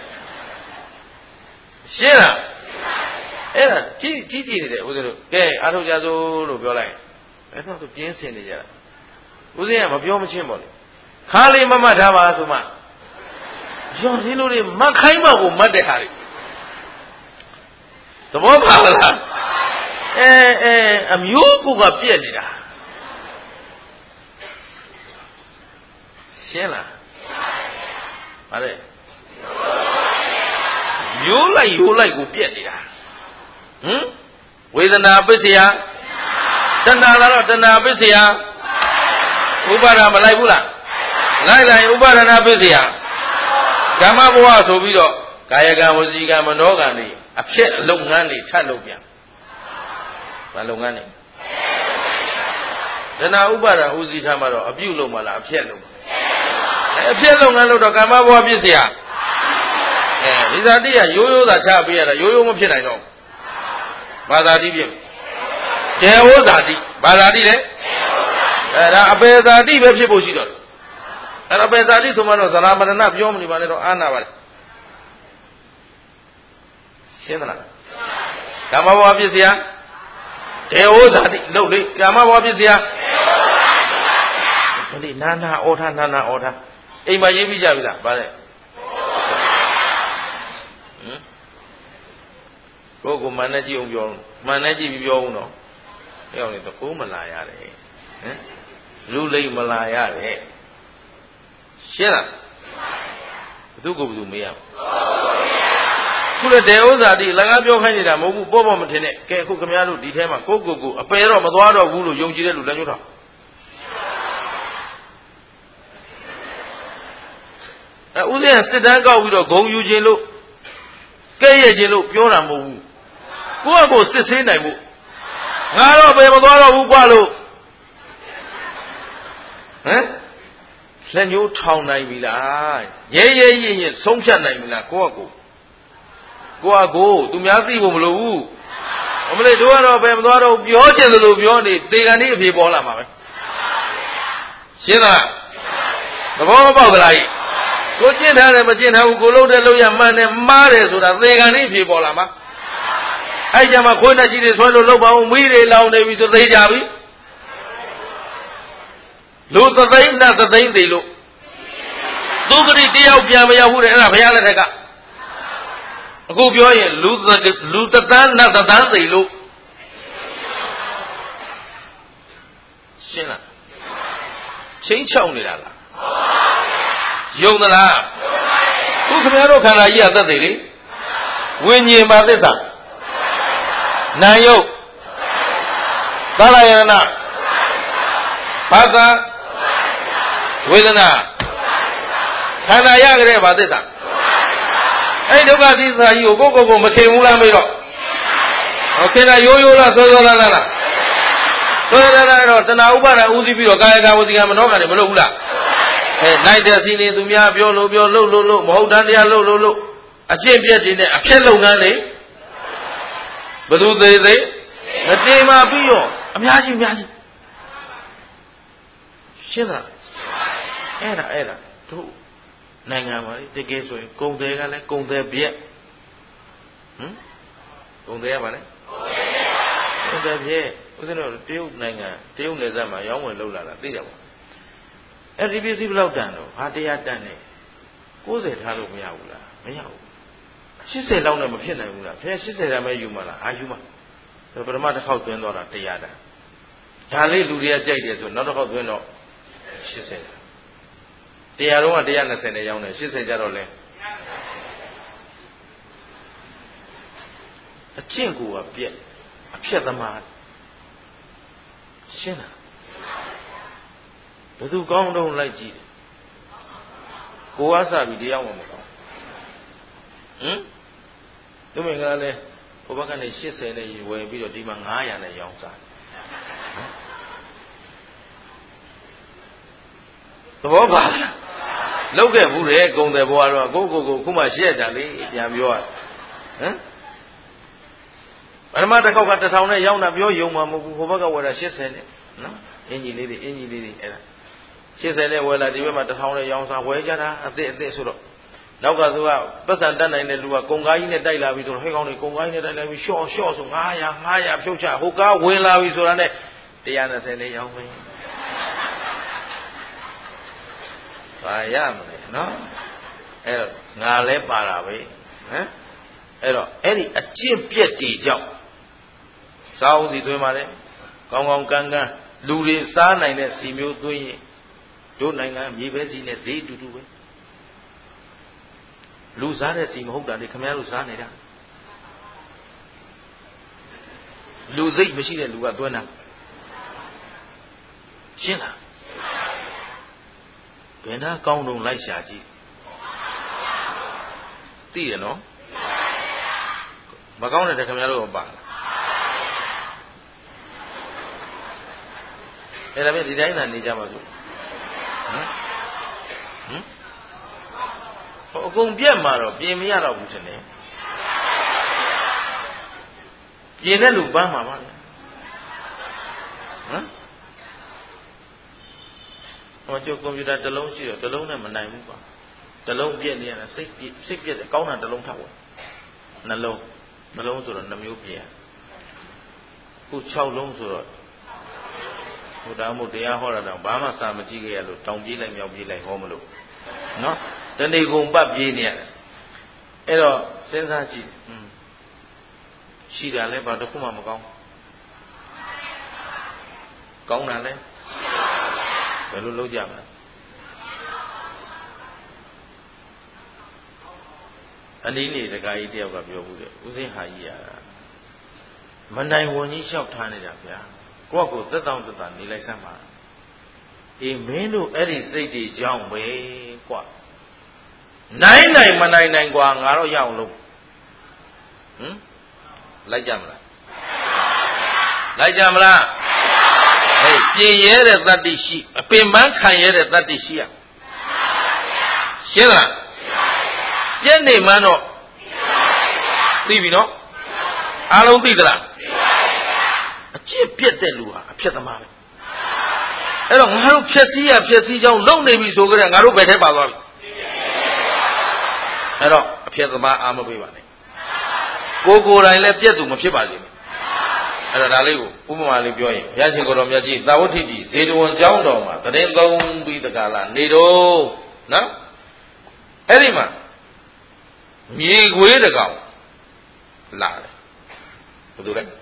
ရှင်းလားအဲ့ဒါကြည့်နေတယ်ဦးဇင်းတို့ကဲအားထုတ်ကြစို့လို့ပြောလိုက်အဲ့တော့သူပြင်းစင်နေကြတာဦးဇင်းကမပြောမချင်းပေါ့လေခါလေးမမှတ်ထားပါဆိုမှရောဒီလိုတွေမခိုင်းမကိုမတ်တဲ့ဟာတွေသဘောပါလားအမျိုးကိုကပြက်နေတာရှင်းလားဗါတဲ့ရိုးလိုက်ကိုပြက်နေတာဝေဒနာပစ္စယတဏှာလာတော့တဏှာပစ္စယဥပါဒမလိုက်ဘူးလားလိုက်ရင်ဥပါဒနာပစ္စယကာမဘဝဆိုပြီးတော့ကာယကံဝစီကံမနောကံတွေအဖြစ်အလုပ်ငန်းတွေထပ်လုပ်ပြန်ဘာလုပ်ငန်းတွေတဏှာဥပါဒဥစည်းထားမှာတော့အပြုလုပ်မှာလားအဖြစ်လုပ်မှာအဖြစ်လုပ်ငန်းလုပ်တော့ကာမဘဝပစ္စယဒီဇာတိကရိုးရိုးသာချပေးရတာရိုးရိုးမဖြစ်နိုင်တော့ဘာသာတိဖြစ်ကျေဝဇာတိဘာသာတိလဲဒါအပေဇာတိပဲဖြစ်ဖို့ရှိတော့အဲ့တော့အပေဇာတိဆိုမှတော့ဇရာမရဏပြောမနေပါနဲ့တော့အာနာပါလေရှင်းသလားကာမဘဝပစ္စယကျေဝဇာတိလုပ်လေကာမဘဝပစ္စယဘယ်လိုနာနာဩထာအိမ်မှာရေးပြီးကြပြီလားဗါတဲ့ကိုယ်မန်နဲ့ကြည့်အောင်ပြောမန်နဲ့ကြည့်ပြီးပြောဦးနော်အဲ့အောင်လေတကူမလာရတယ်လူလိမ့်မလာရတယ်ရှင်းလားဘသူကိုဘသူမေးရခုလည်းဒေဝဇာတိလကားပြောခိုင်းနေတာမဟုတ်ဘူးပေါ်မထင်နဲ့ကဲအခုခင်ဗျားတို့ဒီထဲမှာကိုအပယ်တော့မသွားတော့ဘူးလို့ယုံကြည်တဲ့လူလက်ညှိုးထောင်ဥစဉ်စစ်တမ်းကောက်ပြီးတော့ဂုံယူခြင်းလို့ကဲ့ရဲ့ခြင်းလို့ပြောတာမဟုတ်ဘူးကိုစစ်ဆေးနိုင်ဖို့ငါတော့ဘယ်မသွားတော့ဘူးကွာလို့လက်ညှိုးထောင်နိုင်ပြီလားရဲဆုံးဖြတ်နိုင်ပြီလားကိုသူများသိဖို့မလိုဘူးအမလေးတို့ကတော့ဘယ်မသွားတော့ပြောချင်သလိုပြောနေတေကန်ဒီအဖြေပေါ်လာမှာပဲရှင်းလားသဘောမပေါက်လားကိုကျင့်ထားတယ်မကျင့်ထားဘူးကိုလုပ်တယ်လုပ်ရမှန်တယ်မှားတယ်ဆိုတာသေကန်လေးဖြေပေါ်လာမှာအဲ့ကြမှာခွေးနဲ့ရှိတယ်ဆွဲလို့လုပ်ပါဦးမီးတွေလောင်နေပြီဆိုသိကြပြီလူသသိန်းနဲ့သသိန်းသိလို့သူကတိတယောက်ပြန်မရောက်ဘူးတဲ့အဲ့ဒါဘုရားလက်ထက်ကအခုပြောရင်လူတသန်းနဲ့တသန်းသိလို့ရှင်းလားချင်းချောင်းနေတာလားယုံသလားခုခင်ဗျားတို့ခန္ဓာကြီးကသက်သေးလေဝိညာဉ်ပါသစ္စာနာယုတ်သာလယရဏဘာသာဝေဒနာခန္ဓာရကြတဲ့ဘာသစ္စာအဲ့ဒုက္ခသစ္စာကြီးကိုကိုမခင်ဘူးလားမေးတော့ခင်တာရိုးလားစောလားလားဆိုရတာတော့တဏှာဥပါဒဥစည်းပြီးတော့ကာယကံဝစီကံမနောကံတွေမလုပ်ဘူးလားနိုင်တဲ့စီနေသူများပြောလို့မဟုတ်တန်းတရားလို့အကျင့်ပြည့်တင်တဲ့အဖြစ်လုပ်ငန်းတွေဘယ်သူသေးမတေမာပြီးရောအများကြီးရှင်းလားအဲ့ဒါတို့နိုင်ငံမှာတကယ်ဆိုရင်ကုန်တယ်ကလည်းကုန်တယ်ပြက်ကုန်တယ်ရပါလေကုန်တယ်ပြက်ဦးဇင်းတို့တရုတ်နိုင်ငံတရုတ်နယ်စပ်မှာရောင်းဝယ်လုပ်လာတာသိကြပါအဲ့ဒီပစ္စည်းဘယ်လောက်တန်တော့ဟာ100တန်နဲ့90ထားလို့မရဘူးလားမရဘူး80လောက်နဲ့မဖြစ်နိုင်ဘူးလားဖះ80တန်ပဲယူမှာလားယူမှာပထမတစ်ခေါက်သွင်းသွားတာ100တန်ဒါလေးလူတွေကကြိုက်တယ်ဆိုနောက်တစ်ခေါက်သွင်းတော့80တန်100တော့က120နဲ့ရောင်းတယ်80ကျတော့လဲအကျင့်ကိုပြက်အဖြစ်သမားရှင်းလားဘယ်သူကောင်းတော့လိုက်ကြည့်ကိုကစပြီးတရားဝင်မကောင်းသူမင်္ဂလာလဲဘုဘကနေ80နဲ့ဝယ်ပြီးတော့ဒီမှာ900နဲ့ရောင်းစားသဘောပါလောက်ခဲ့ဘူးလေဂုံတယ်ဘွားတော့ကိုခုမှရှက်တာလေပြန်ပြောရပထမတစ်ခေါက်က1000နဲ့ရောင်းတာပြောယုံမှာမဟုတ်ဘူးဟိုဘက်ကဝယ်တာ80နဲ့နော်အင်ဂျီလေးတွေအဲ့ဒါ80နဲ့ဝယ်လာဒီဘက်မှာ1000နဲ့ရောင်းစားဝယ်ကြတာအစ်ဆိုတော့နောက်ကသူကပတ်စံတက်နိုင်တဲ့လူကကုန်ကားကြီးနဲ့တိုက်လာပြီဆိုတော့ဟဲ့ကောင်းနေကုန်ကားကြီးနဲ့တိုက်လာပြီရှော့ဆို900ဖြုတ်ချဟိုကားဝင်လာပြီဆိုတာနဲ့120နဲ့ရောင်းမယ်ဘာရမလဲနော်အဲ့တော့ငါလဲပါတာပဲအဲ့တော့အဲ့ဒီအကျင့်ပြက်တီကြောင့်စားအောင်စီသွင်းပါလေကောင်းကန်းလူတွေစားနိုင်တဲ့စီမျိုးသွင်းရင်တို့နိုင်ငံမြေပဲစီနဲ့ဈေးတူတူပဲလူစားတဲ့စီမဟုတ်တာလေခင်ဗျားတို့စားနေတာလူစိတ်မရှိတဲ့လူကသွင်းတာရှင်းလားဘယ်နှကောင်းတုံးလိုက်ရှာကြည့်သိရနော်မကောင်းတဲ့ခင်ဗျားတို့မပါလားအဲ့ဒါပဲဒီတိုင်းသာနေကြပါစို့အကုန်ပြက်မှာတော့ပြင်မရတော့ဘူးထင်တယ်ပြင်တဲ့လူပန်းမှာပါလေဟောကျကွန်ပျူတာတစ်လုံးရှိတော့တစ်လုံးနဲ့မနိုင်ဘူးကွာတစ်လုံးပြက်နေရတာစိတ်ပြက်တယ်ကောင်းတာတစ်လုံးထောက်ဝင်နှလုံးဆိုတော့နှမျိုးပြက်ခု6လုံးဆိုတော့ဘုရားမို့တရားဟောတာတော့ဘာမှစာမကြည့်ခဲ့ရလို့တောင်ပြေးလိုက်မြောက်ပြေးလိုက်ဟောမလို့နော်တဏီကုံပတ်ပြေးနေရတယ်အဲ့တော့စဉ်းစားကြည့်ရှိတာလဲဘာတစ်ခုမှမကောင်းကောင်းတာလဲဘယ်လိုလုပ်ကြမလဲအနည်းလေးတခါကြီးတယောက်ကပြောဘူးတဲ့ဦးစင်းဟာကြီးရမနိုင်ဝန်ကြီးလျှောက်ထားနေတာဗျာကိုယ့်ကိုသက်တောင့်သက်သာနေလိုက်စမ်းပါအေးမင်းတို့အဲ့ဒီစိတ်တွေကြောင့်ပဲကွာနိုင်မနိုင်ကွာငါတော့ရအောင်လုပ်လိုက်ကြမလားလိုက်ကြမလားဟေးပြင်ရဲတဲ့တတ္တိရှိအပင်ပန်းခံရဲတဲ့တတ္တိရှိရရှင်းလားပြည့်နေမှန်းတော့သိပြီနော်အားလုံးသိသလားအကျင့်ပြတ်တဲ့လူဟာအဖြစ်သမားပဲအဲ့တော့ငါတို့ဖြက်စီးကြောင်းလုံနေပြီဆိုကြတဲ့ငါတို့ဘယ်ထဲပါသွားပြီအဲ့တော့အဖြစ်သမားအားမပေးပါနဲ့ကိုယ်တိုင်လည်းပြတ်သူမဖြစ်ပါစေနဲ့အဲ့တော့ဒါလေးကိုဥပမာလေးပြောရင်ဘုရားရှင်ကိုယ်တော်မြတ်ကြီးသာဝတိတိဇေတဝန်ကျောင်းတော်မှာတရင်သုံးပြီးတကလားနေတော့နော်အဲ့ဒီမှာမြေခွေးတကောင်လာတယ်ဘယ်သူလဲ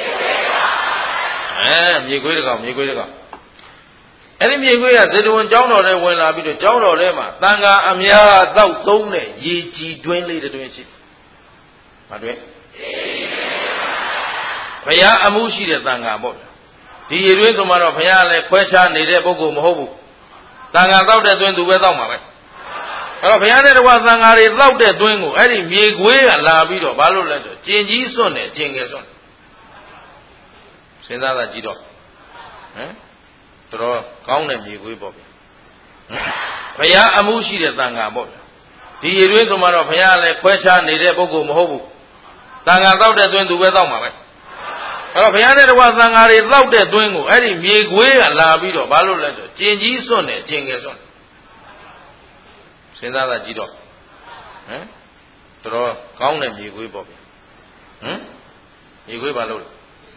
မြေခွေးတကောင်အဲ့ဒီမြေခွေးကဇေတဝန်ကျောင်းတော်ထဲဝင်လာပြီးတော့ကျောင်းတော်ထဲမှာတန်ခါအများတောက်သုံးတဲ့ရေကြည်တွင်းလေးတွင်းရှိမတွေ့ဘုရားအမှုရှိတဲ့တန်ခါပေါ့ဒီရေတွင်းဆိုမှတော့ဘုရားလည်းခွဲခြားနေတဲ့ပုဂ္ဂိုလ်မဟုတ်ဘူးတန်ခါတောက်တဲ့တွင်းသူပဲတောက်မှာပဲအဲ့တော့ဘုရားနဲ့တကွာသံဃာတွေတောက်တဲ့တွင်းကိုအဲ့ဒီမြေခွေးကလာပြီးတော့ဘာလို့လဲဆိုကျင်ကြီးစွန့်တယ်ကျင်ငယ်စွန့်စဉ်းစားတာကြည့်တော့တော်ကောင်းတဲ့မြေခွေးပေါ့ဗျဘုရားအမှုရှိတဲ့သံဃာပေါ့ဒီရေတွင်းဆိုမှတော့ဘုရားလည်းခွဲခြားနေတဲ့ပုဂ္ဂိုလ်မဟုတ်ဘူးသံဃာတောက်တဲ့တွင်းသူပဲတောက်မှာပဲအဲ့တော့ဘုရားနဲ့တကွာသံဃာတွေတောက်တဲ့တွင်းကိုအဲ့ဒီမြေခွေးကလာပြီးတော့ဘာလို့လဲဆိုကျင်ကြီးစွန့်တယ်ကျင်ငယ်စွန့်စဉ်းစားတာကြည့်တော့တော်ကောင်းတဲ့မြေခွေးပေါ့ဗျမြေခွေးဘာလို့လဲ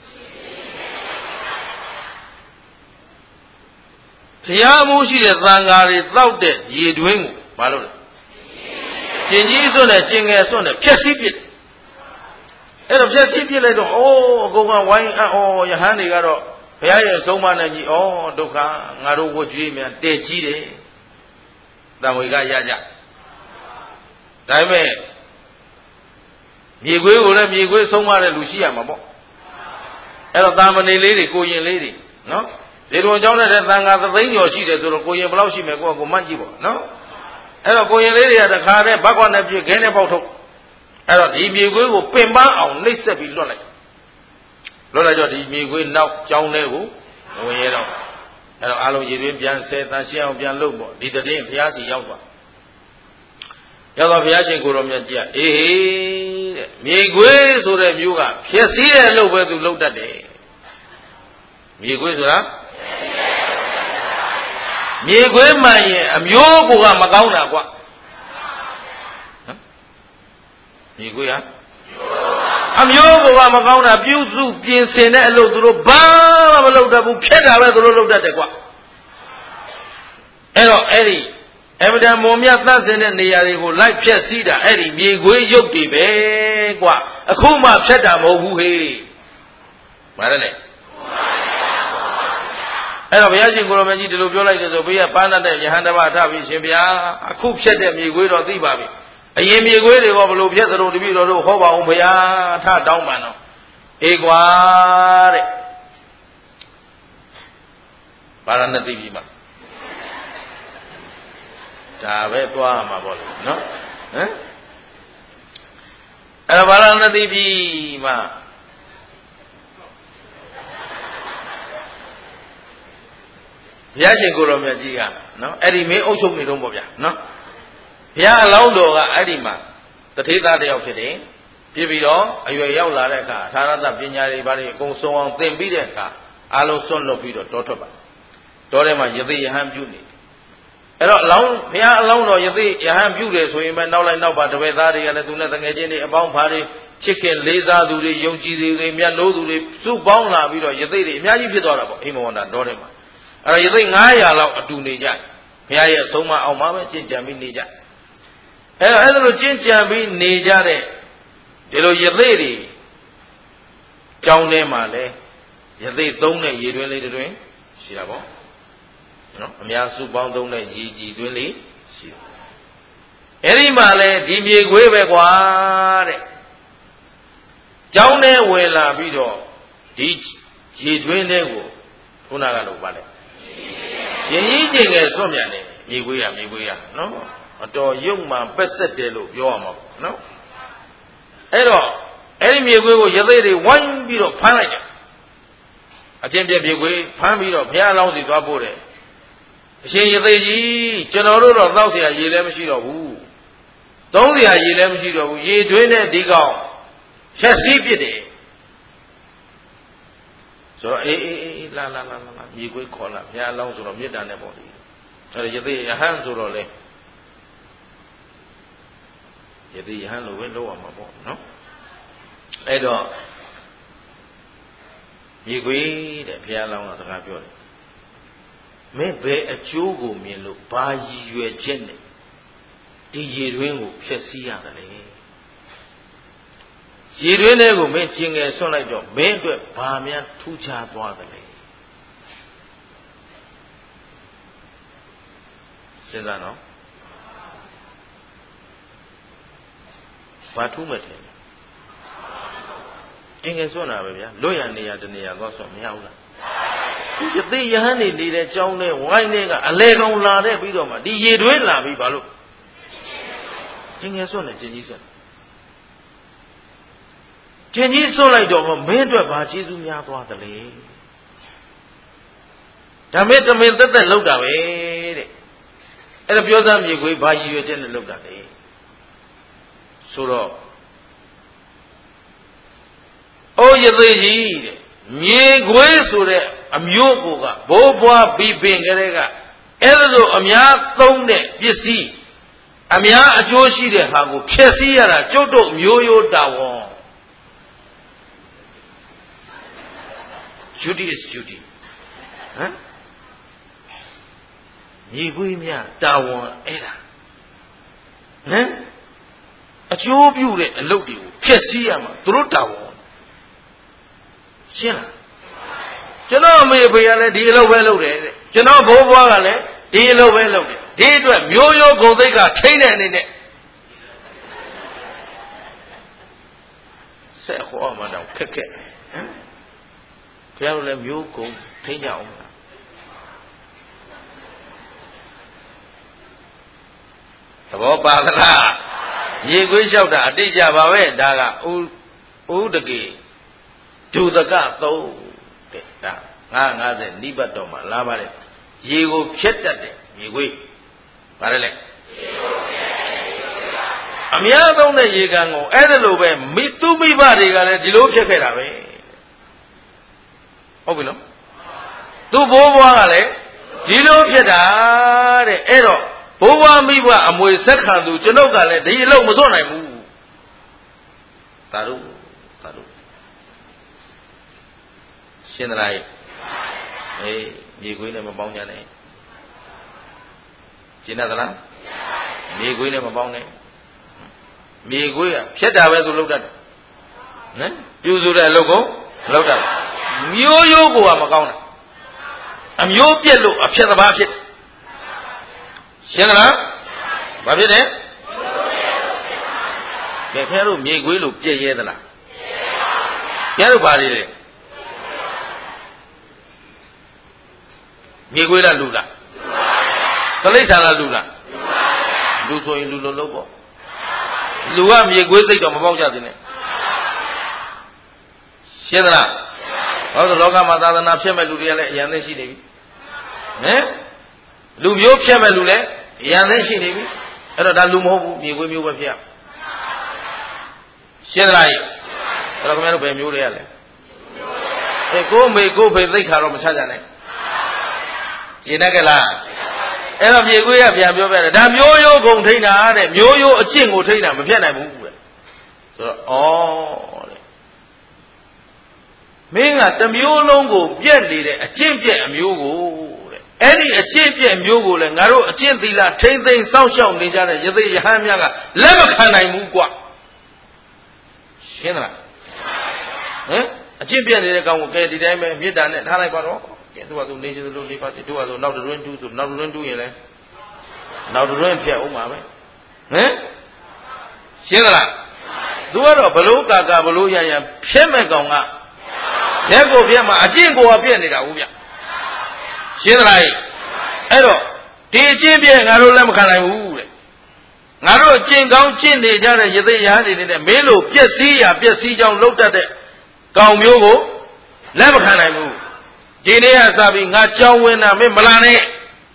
တရားမှုရှိတဲ့သံဃာတွေတောက်တဲ့ရေတွင်းကိုဘာလို့လဲကျင်ကြီးစွန့်တယ်ကျင်ငယ်စွန့်တယ်ဖြက်စီးပစ်တယ်အဲ့တော့ဖြက်စီးပစ်လိုက်တော့အကုန်ကဝိုင်းရဟန်းတွေကတော့ဘုရားရဲ့ဆုံးမနဲ့ကြီးဒုက္ခငါတို့ဝတ်ကြွေးမြန်တဲ့ကြီးတယ်တံဝေကရကြဒါပေမဲ့မြေခွေးကိုလည်းမြေခွေးဆုံးမတဲ့လူရှိရမှာပေါ့အဲ့တော့တာမဏေလေးတွေကိုရင်လေးတွေနော်ဇေတဝန်ကျောင်းတဲ့သံဃာသသိန်းကျော်ရှိတယ်ဆိုတော့ကိုရင်ဘယ်လောက်ရှိမယ်ကိုကမှတ်ကြည့်ပေါ့နော်အဲ့တော့ကိုရင်လေးတွေကတခါတည်းဘက်ကွာနဲ့ပြည့်ခဲနဲ့ပေါက်ထုတ်အဲ့တော့ဒီမြေခွေးကိုပင်ပန်းအောင်နှိပ်စက်ပြီးလွတ်လိုက်တော့ဒီမြေခွေးနောက်ကျောင်းထဲကိုဝင်ရတော့အဲ့တော့အားလုံးရေတွင်းပြန်ဆဲတန်ရှင်းအောင်ပြန်လုပ်ပေါ့ဒီတည်းဘုရားစီရောက်သွားဘုရားရှင်ကိုယ်တော်မြတ်ကြီးအေးတဲ့မြေခွေးဆိုတဲ့မျိုးကဖြစ်စည်းတဲ့အလုပ်ပဲသူလုပ်တတ်တယ်မြေခွေးဆိုတာမြေခွေးမှန်ရင်အမျိုးကိုကမကောင်းတာကွာမြေခွေးဟာအမျိုးကိုကမကောင်းတာပြုစုပြင်ဆင်တဲ့အလုပ်သူတို့ဘာမှမလုပ်တတ်ဘူးဖြတ်တာပဲသူတို့လုပ်တတ်တယ်ကွာအဲ့တော့အဲ့ဒီအမတန်မွန်မြတ်သတ်စင်တဲ့နေရာတွေကိုလိုက်ဖြက်စီးတာအဲ့ဒီမြေခွေးရုပ်တွေပဲကွာအခုမှဖြတ်တာမဟုတ်ဘူးဟေးဘာလဲလဲအဲ့တော့ဘုရားရှင်ကိုရောင်မြတ်ကြီးဒီလိုပြောလိုက်တယ်ဆိုဘေးကပန်းတဲ့ယဟန်တပါထပြီးရှင်ဗျာအခုဖြတ်တဲ့မြေခွေးတော့သိပါပြီအရင်မြေခွေးတွေကဘလို့ဖြတ်သလိုတပည့်တော်တို့ဟောပါအောင်ဘုရားထတောင်းပန်တော့အေးကွာတဲ့ပါရဏသီပြည်မှာဒါပဲသွားမှာပေါ့လေနော်ဟမ်အဲ့ပါရဏသီပြည်မှာဘုရားရှင်ကိုရောင်မြတ်ကြီးကနော်အဲ့ဒီမင်းအုပ်ချုပ်နေတော့ပေါ့ဗျာနော်ဘုရားအလောင်းတော်ကအဲ့ဒီမှာတထေသားတယောက်ဖြစ်တယ်ပြည်ပြီးတော့အရွယ်ရောက်လာတဲ့အခါသာရသပညာတွေဘာတွေအကုန်စုံအောင်သင်ပြီးတဲ့အခါအလုံးစွန့်လွတ်ပြီးတော့တောထွက်ပါတောထဲမှာယသိယဟန်ပြုနေအဲ့တော့အလောင်းဘုရားအလောင်းတော်ယသိယဟန်ပြုတယ်ဆိုရင်ပဲနောက်လိုက်နောက်ပါတပည့်သားတွေကလည်းသူနဲ့တငယ်ချင်းတွေအပေါင်းဖားတွေချစ်ခင်လေးစားသူတွေယုံကြည်သူတွေမြတ်လို့သူတွေစုပေါင်းလာပြီးတော့ယသိတွေအများကြီးဖြစ်သွားတာပေါ့အိမ်မဝန္တာတောထဲမှာအဲ့တော့ယသိ900လောက်အတူနေကြဘုရားရဲ့အဆုံးအမအောင်မှာပဲကျင့်ကြံပြီးနေကြအဲ့လိုကျင့်ကြံပြီးနေကြတဲ့ဒီလိုယသိတွေကြောင်းထဲမှာလဲယသိသုံးတဲ့ရေတွင်းလေးတွင်ရှိတာပေါ့နော်အများစုပေါင်းသုံးတဲ့ရေကြည်တွင်းလေးရှိတယ်အဲ့ဒီမှာလဲဒီမြေခွေးပဲကွာတဲ့ကြောင်းထဲဝင်လာပြီးတော့ဒီရေတွင်းလေးကိုခုနကလို့ပါလေရင်ကြီးကျင်ငယ်ဆွတ်မြန်တယ်မြေခွေးရနော်အတော်ရုပ်မှပက်ဆက်တယ်လို့ပြောရမှာပေါ့နော်အဲ့တော့အဲ့ဒီမြေခွေးကိုယသိတွေဝိုင်းပြီးတော့ဖမ်းလိုက်တယ်အချင်းပြမြေခွေးဖမ်းပြီးတော့ဘုရားအလောင်းစီသွားပို့တယ်အရှင်ယသိကြီးကျွန်တော်တို့တော့တောက်เสียရေလည်းမရှိတော့ဘူးသုံးเสียရေလည်းမရှိတော့ဘူးရေတွင်းနဲ့ဒီကောင်ချက်စီးပစ်တယ်ဆိုတော့အေးလာမြေခွေးခေါ်လာဘုရားအလောင်းဆိုတော့မေတ္တာနဲ့ပေါ့ဒီအဲ့ဒါယသိယဟန်ဆိုတော့လေယသိယဟန်လိုပဲလုပ်ရမှာပေါ့နော်အဲ့တော့မြေခွေးတဲ့ဘုရားလောင်းကစကားပြောတယ်မင်းဘယ်အကျိုးကိုမြင်လို့ဘာရည်ရွယ်ချက်နဲ့ဒီရေတွင်းကိုဖျက်ဆီးရတယ်လေရေတွင်းတွေကိုမင်းကျင်ငယ်ဆွန့်လိုက်တော့မင်းအတွက်ဘာများထူးခြားသွားတယ်လေစဉ်းစားနော်ဘာထူးမဲ့တယ်ကျင်ငယ်ဆွန့်တာပဲဗျာလွတ်ရနေရတနေရသွားဆွန့်မရဘူးလားယသိယဟန်နေနေတဲ့ကြောင်းနဲ့ဝိုင်းနဲ့ကအလေကောင်လာတဲ့ပြီးတော့မှဒီရေတွင်းလာပြီးဘာလို့ကျင်ငယ်ဆွန့်နေကျင်ကြီးဆွန့်ကျင်ကြီးဆွန့်လိုက်တော့မင်းအတွက်ဘာကျေးဇူးများသွားသလဲဒါမဲ့တမင်သက်သက်လောက်တာပဲတဲ့အဲ့ဒါပြောစမ်းမြေခွေးဘာရည်ရွယ်ချက်နဲ့လောက်တာလဲဆိုတော့အိုးယသိကြီးတဲ့မြေခွေးဆိုတဲ့အမျိုးကိုကဘိုးဘွားပြီးပင်ကလေးကအဲ့လိုအများသုံးတဲ့ပစ္စည်းအများအကျိုးရှိတဲ့ဟာကိုဖျက်ဆီးရတာကျုပ်တို့မျိုးရိုးတာဝန်duty is duty ဟမ်မြေခွေးများတာဝန်အဲ့ဒါဟမ်အကျိုးပြုတဲ့အလုပ်တွေကိုဖျက်ဆီးရမှာသူတို့တာဝန်ရှင်းလားကျွန်တော်အမေဖေကလည်းဒီအလုပ်ပဲလုပ်တယ်တဲ့ကျွန်တော်ဘိုးဘွားကလည်းဒီအလုပ်ပဲလုပ်တယ်ဒီအတွက်မျိုးရိုးဂုဏ်သိက္ခာထိန်းတဲ့အနေနဲ့ဆက်ဟောမှတော့ခက်ခက်ဟမ်ခင်ဗျားတို့လည်းမျိုးဂုဏ်ထိန်းကြအောင်လားသဘောပါသလားရေခွေးလျှောက်တာအတိတ်ကြပါပဲဒါကဥဒကေဒုသကသုံးတဲ့ဒါ950နိဗ္ဗတ်တော်မှာလာပါတယ်ရေကိုဖြတ်တတ်တယ်ရေခွေးပါတယ်လေအများသုံးတဲ့ရေကန်ကိုအဲ့ဒါလိုပဲသူမိဘတွေကလည်းဒီလိုဖြတ်ခဲ့တာပဲဟုတ်ပြီနော်သူဘိုးဘွားကလည်းဒီလိုဖြတ်တာတဲ့အဲ့တော့ဘိုးဘွားမိဘအမွေဆက်ခံသူကျွန်ုပ်ကလည်းဒီအလုပ်မစွန့်နိုင်ဘူးသာတို့ရှင်းသလားအေးမြေခွေးနဲ့မပေါင်းကြနဲ့ရှင်းသလားမြေခွေးနဲ့မပေါင်းနဲ့မြေခွေးကဖြတ်တာပဲသူလုပ်တတ်တယ်နော်ပြုစုတဲ့အလုပ်ကိုလုပ်တတ်မျိုးရိုးကိုကမကောင်းတာအမျိုးပြက်လို့အဖြစ်သမားဖြစ်ရှင်းလားဘာဖြစ်လဲကဲခင်ဗျားတို့မြေခွေးလို့ပြက်ရဲသလားခင်ဗျားတို့ဘာတွေလဲမြေခွေးလားလူလားသလိษံလားလူလားလူဆိုရင်လူလိုလို့ပေါ့လူကမြေခွေးစိတ်တော့မပေါက်ကြသေးနဲ့ရှင်းသလားဟောဆိုလောကမှာသာသနာဖြစ်မဲ့လူတွေကလည်းအရင်သိရှိနေပြီဟမ်လူမျိုးဖြစ်မဲ့လူလည်းအရင်သိရှိနေပြီအဲ့တော့ဒါလူမဟုတ်ဘူးမြေခွေးမျိုးပဲဖြစ်ရရှင်းသလားအဲ့တော့ခင်ဗျားတို့ဘယ်မျိုးတွေရလဲကိုမေကိုဖေသိခါတော့မချကြနဲ့ရှင်းတတ်ကြလားအဲ့တော့မြေခွေးကပြန်ပြောပြတယ်ဒါမျိုးရိုးဂုံထိန်းတာတဲ့မျိုးရိုးအကျင့်ကိုထိန်းတာမပြတ်နိုင်ဘူးတဲ့ဆိုတော့တဲ့မင်းကတမျိုးလုံးကိုပြက်နေတဲ့အကျင့်ပြက်အမျိုးကိုတဲ့အဲ့ဒီအကျင့်ပြက်မျိုးကိုလည်းငါတို့အကျင့်သီလထိမ့်သိမ်းစောင့်ရှောက်နေကြတဲ့ယသိယဟန်များကလက်မခံနိုင်ဘူးကွရှင်းသလားဟမ်အကျင့်ပြက်နေတဲ့ကောင်ကိုကဲဒီတိုင်းပဲမေတ္တာနဲ့ထားလိုက်ပါတော့ကဲသူကသူနေချင်သလိုနေပါတို့ကဆိုနောက်တွင်းတူးဆိုနောက်တွင်းတူးရင်လည်းနောက်တွင်းဖြတ်အောင်ပါပဲဟမ်ရှင်းသလားသူကတော့ဘလို့ကာကာဘလို့ရရဖြက်မဲ့ကောင်ကလက်ကိုပြက်မှာအကျင့်ကိုပြက်နေတာဟုတ်ဗျရှင်းသလားအဲ့တော့ဒီအကျင့်ပြက်ငါတို့လက်မခံနိုင်ဘူးတဲ့ငါတို့အကျင့်ကောင်းကျင့်နေကြတဲ့ယသိယဟန်တွေနဲ့မင်းတို့ပျက်စီးကြောင်းလှုပ်တတ်တဲ့ကောင်မျိုးကိုလက်မခံနိုင်ဘူးဒီနေ့ကစပြီးငါကြောင်းဝင်တာမင်းမလာနဲ့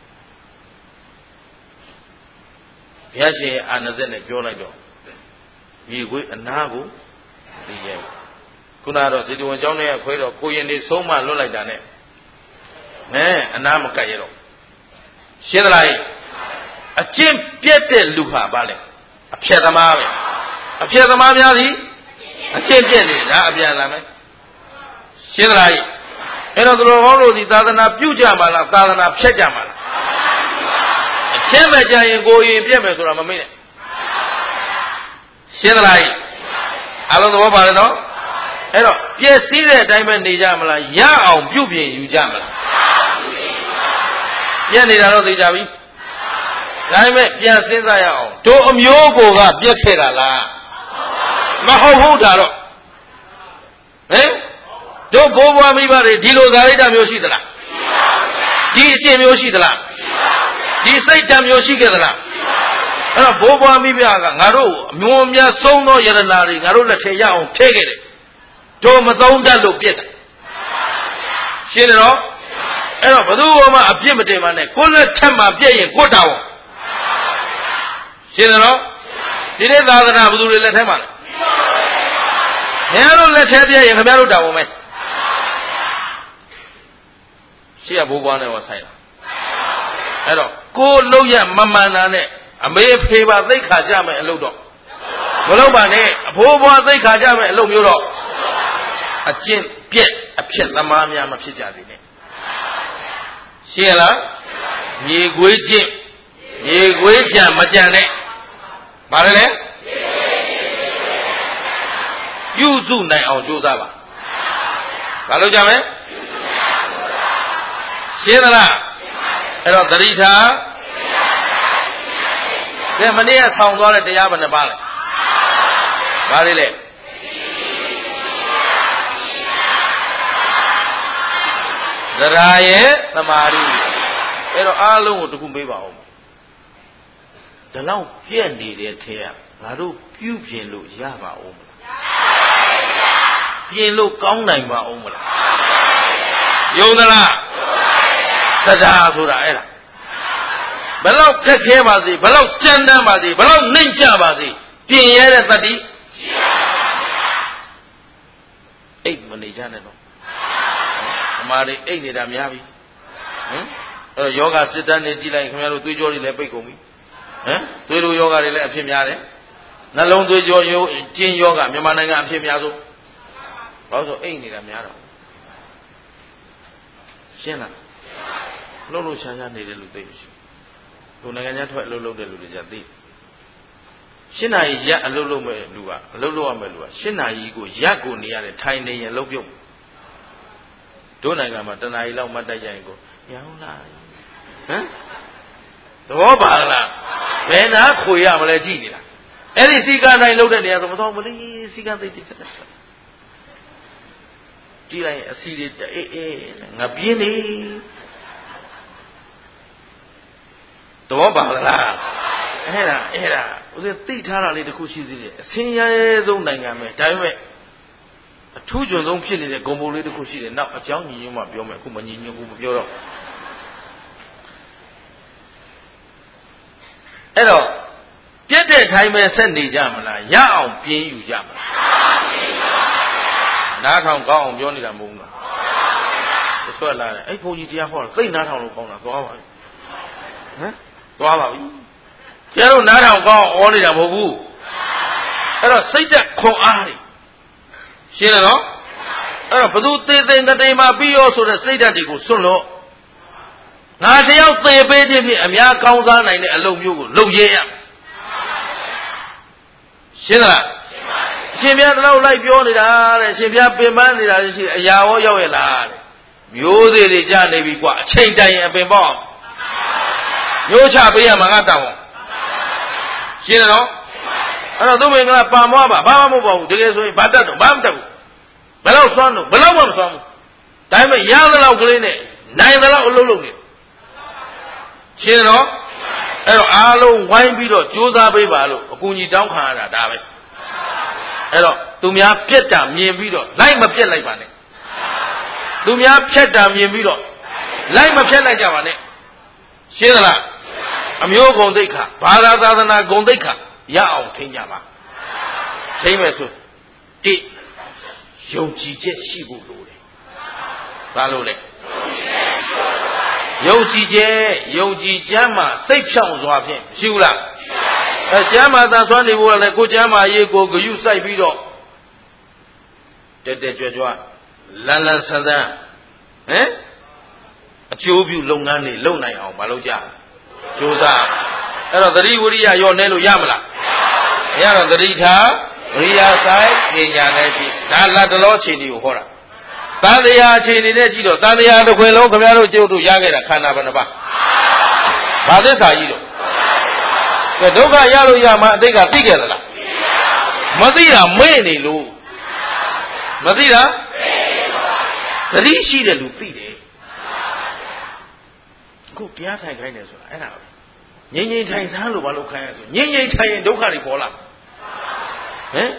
ဘုရားရှင်အာနစက်နဲ့ပြောလိုက်တော့မြေခွေးအနာကိုသိရဲ့ခုနကတော့ဇေတဝန်ကျောင်းထဲကခွဲတော့ကိုရင်တွေဆုံးမလွတ်လိုက်တာနဲ့အနာမကတ်ရတော့ရှင်းသလားအကျင့်ပြတ်တဲ့လူဟာဗာလဲအဖြတ်သမားပဲအဖြတ်သမားများသည်အကျင့်ပြတ်နေတာအပြန်လာမယ်ရှင်းသလားအဲ့တော့သူတော်ကောင်းတို့ဒီသာသနာပြုကြပါလားသာသနာဖြတ်ကြပါလားအဖြတ်မကြရင်ကိုရင်ပြတ်မယ်ဆိုတာမမေ့နဲ့ရှင်းသလားအလုံးသဘောပါလေနော်အဲ့တော့ပြည့်စည်တဲ့အတိုင်းပဲနေကြမလားရအောင်ပြုပြင်ယူကြမလားပြည့်နေတာတော့သိကြပြီဒါပေမဲ့ပြန်စဉ်းစားရအောင်တို့အမျိုးကိုကပြက်ခဲ့တာလားမဟုတ်ဘူးဒါတော့ဟင်တို့ဘိုးဘွားမိဘတွေဒီလိုဇာတိတမျိုးရှိသလားဒီအကျင့်မျိုးရှိသလားဒီစိတ်ဓာတ်မျိုးရှိခဲ့သလားအဲ့တော့ဘိုးဘွားမိဘကငါတို့အမျိုးအများဆုံးသောယရနာတွေငါတို့လက်ထဲရအောင်ထည့်ခဲ့တယ်တို့မသုံးတတ်လို့ပြက်တယ်ရှင်းတယ်နော်အဲ့တော့ဘယ်သူမှအပြစ်မတင်ပါနဲ့ကိုယ်လက်ထက်မှာပြက်ရင်ကိုယ်တောင်းရှင်းတယ်နော်ဒီနေ့သာသနာဘယ်သူတွေလက်ထဲမှာလဲခင်ဗျားတို့လက်ထဲပြက်ရင်ခင်ဗျားတို့တောင်းမယ်ရှေ့ကဘိုးဘွားနဲ့ဝဆိုင်လာအဲ့တော့ကိုယ်လုံးရမမှန်တာနဲ့အမေအဖေပါသိခါကြမယ်အလုပ်တော့မလုပ်ပါနဲ့အဖိုးဘွားသိခါကြမယ်အလုပ်မျိုးတော့အကျင့်ပြက်အဖြစ်သမားများမဖြစ်ကြစေနဲ့ရှင်းလားမြေခွေးကျင့်မြေခွေးကြံမကြံနဲ့ဘာလဲပြုစုနိုင်အောင်ကြိုးစားပါဘာလို့ကြမလဲရှင်းသလားအဲ့တော့သတိထားကဲမနေ့ကဆောင်းသွားတဲ့တရားဘယ်နှပါလဲဘာလေးလဲသရာရဲ့သမာဓိအဲ့တော့အားလုံးကိုတခုမေးပါဦးဒါလောက်ပြည့်နေတဲ့ထဲကငါတို့ပြုပြင်လို့ရပါဦးမလားပြင်လို့ကောင်းနိုင်ပါဦးမလားယုံသလားတရားဆိုတာအဲ့ဒါဘယ်လောက်ခက်ခဲပါစေဘယ်လောက်ကြမ်းတမ်းပါစေဘယ်လောက်နှိမ့်ချပါစေပြင်ရတဲ့တတိအိတ်မနေကြနဲ့တော့အမှားတွေအိတ်နေတာများပြီဟင်အဲ့တော့ယောဂစစ်တမ်းတွေကြည့်လိုက်ခင်ဗျားတို့သွေးကြောတွေလည်းပိတ်ကုန်ပြီဟမ်သွေးတို့ယောဂတွေလည်းအဖြစ်များတယ်နှလုံးသွေးကြောကျင်းယောဂမြန်မာနိုင်ငံအဖြစ်များဆုံးဘာလို့ဆိုအိတ်နေတာများတော့ရှင်းလားလှုပ်လှုပ်ရှားရှားနေတဲ့လူသိရှိလူနိုင်ငံခြားထွက်အလုပ်လုပ်တဲ့လူတွေကြသိရှင်းနာရီရက်အလုပ်လုပ်မဲ့လူကအလုပ်လုပ်ရမဲ့လူကရှင်းနာရီကိုရက်ကိုနေရတယ်ထိုင်နေရင်လှုပ်ပြုတ်တို့နိုင်ငံမှာတနာရီလောက်မှတ်တိုက်ကြရင်ကိုရောလာဟမ်သဘောပါလားဘယ်နာခွေရမလဲကြည့်နေတာအဲ့ဒီစီကံတိုင်းလုံးတဲ့နေရာဆိုမတော်မလေးစီကံသိတိချက်တယ်ကြည့်လိုက်အစီတွေအေးငါပြင်းနေသဘောပါလားအဲ့ဒါဦးဇင်းသိထားတာလေးတစ်ခုရှိသေးတယ်အစင်းရဲဆုံးနိုင်ငံပဲဒါပေမဲ့အထူးကျွန်းဆုံးဖြစ်နေတဲ့ဂုံပုံလေးတစ်ခုရှိတယ်နောက်အကြောင်းညီညွတ်မှပြောမယ်အခုမညီညွတ်ဘူးမပြောတော့အဲ့တော့ပြက်တဲ့ထိုင်ပဲဆက်နေကြမလားရအောင်ပြင်းယူကြမလားနားထောင်ကောင်းအောင်ပြောနေတာမဟုတ်ဘူးလားတချို့လာတယ်အဲ့ဘုန်းကြီးတရားဟောတာသိနားထောင်လို့ကောင်းတာသွားပါပြီဟမ်သွားပါပြီကျတော့နားထောင်ကောင်းအောင်ဩနေတာမဟုတ်ဘူးအဲ့တော့စိတ်သက်ခွန်အားတွေရှင်းတယ်နော်အဲ့တော့ဘသူသေးသေးငတိမှာပြီးရောဆိုတဲ့စိတ်ဓာတ်တွေကိုစွန့်လို့ငါတယောက်သေပေးခြင်းဖြင့်အများကောင်းစားနိုင်တဲ့အလုပ်မျိုးကိုလုပ်ရဲရရှင်းသလားအရှင်ဘုရားတလောက်လိုက်ပြောနေတာတဲ့အရှင်ဘုရားပင်ပန်းနေတာရှိအရာရောရောက်ရဲ့လားတဲ့မျိုးသေးတွေကြာနေပြီကွာအချိန်တိုင်ရင်အပင်ပေါ့မျိုးချပေးရမှာငါတောင်းရှင်းတယ်နော်အဲ့တော့သူမင်္ဂလာပါမွားပါဘာမှမဟုတ်ပါဘူးတကယ်ဆိုရင်ဘာတတ်တော့ဘာမတတ်ဘူးဘယ်တော့ဆွမ်းတော့ဘယ်တော့မှမဆွမ်းဘူးဒါပေမဲ့ရသလောက်ကလေးနဲ့နိုင်သလောက်အလုပ်လုပ်နေရှင်းနော်အဲ့တော့အားလုံးဝိုင်းပြီးတော့ကြိုးစားပေးပါလို့အကူကြီးတောင်းခံရတာဒါပဲအဲ့တော့သူများပြက်တာမြင်ပြီးတော့လိုက်မပြက်လိုက်ပါနဲ့သူများဖြက်တာမြင်ပြီးတော့လိုက်မဖြက်လိုက်ကြပါနဲ့ရှင်းသလားအမျိုးဂုံသိက္ခာဘာသာသာသနာဂုံသိက္ခာရအောင်ထိန်းကြပါထိန်းမယ်ဆိုတိယုံကြည်ချက်ရှိဖို့လိုတယ်ဘာလို့လဲယုံကြည်ချမ်းမှာစိတ်ဖြောင့်စွာဖြင့်ရှိဘူးလားအဲကျမ်းမာသာသွမ်းနေဖို့လည်းကိုကျမ်းမာရေးကိုဂယုစိုက်ပြီးတော့တက်ကြွလန်းဆန်းဟမ်အကျိုးပြုလုပ်ငန်းတွေလုပ်နိုင်အောင်မလုပ်ကြကြိုးစားအဲ့တော့သတိဝိရိယရော့နေလို့ရမလားမရတော့သတိထားဝိရိယဆိုင်ပညာနဲ့ကြည့်ဒါလတ်တလောအခြေအနေကိုဟောတာတန်တရားအခြေအနေနဲ့ကြည့်တော့တန်တရားတစ်ခွင်လုံးခင်ဗျားတို့ကျုပ်တို့ရခဲ့တာခန္ဓာဘယ်နှပါဘာသစ္စာကြီးတော့ဒုက္ခရလို့ရမှအတိတ်ကသိခဲ့သလားမသိတာမေ့နေလို့မသိတာသတိရှိတဲ့လူသိတယ်အခုတရားထိုင်ခိုင်းတယ်ဆိုတာအဲ့ဒါပဲငြိမ်ထိုင်စမ်းလို့ဘာလို့ခိုင်းရဆိုငြိမ်ထိုင်ရင်ဒုက္ခတွေပေါ်လာဟမ်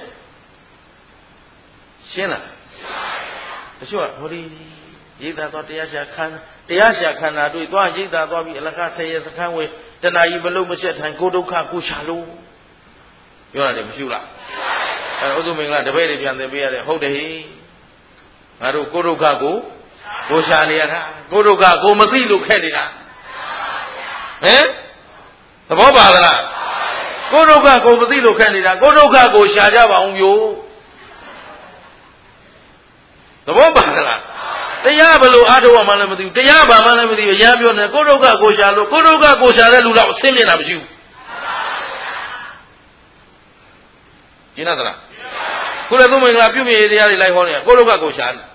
ရှင်းလားတချို့ကဟိုဒီရိတ်သာတော့တရားရှာခန္ဓာတွေ့သွားရိတ်သာသွားပြီးအလကား10ရက်စခန်းဝေးတဏှာကြီးမလုံးမဆက်ထိုင်ကိုဒုက္ခကိုရှာလို့ပြောရတယ်မရှိဘူးလားဥဒ္ဓမင်္ဂလာတပည့်တွေပြန်သင်ပေးရတယ်ဟုတ်တယ်ဟိငါတို့ကိုဒုက္ခကိုရှာနေရတာကိုဒုက္ခကိုမသိလို့ခက်နေတာဟမ်သဘောပါလားကိုဒုက္ခကိုမသိလို့ခက်နေတာကိုဒုက္ခကိုရှာကြပါအောင်ယောသဘောပါလားတရားဘယ်လိုအားထုတ်ရမှလည်းမသိဘူးတရားဘာမှလည်းမသိဘူးရမ်းပြောနေကိုဒုက္ခကိုရှာလို့ကိုဒုက္ခကိုရှာတဲ့လူတော့အဆင်းမြင်တာမရှိဘူးရှင်းသလားခုလည်းသူမင်္ဂလာပြုမြင်တရားတွေလိုက်ဟောနေတာကိုဒုက္ခကိုရှာတယ်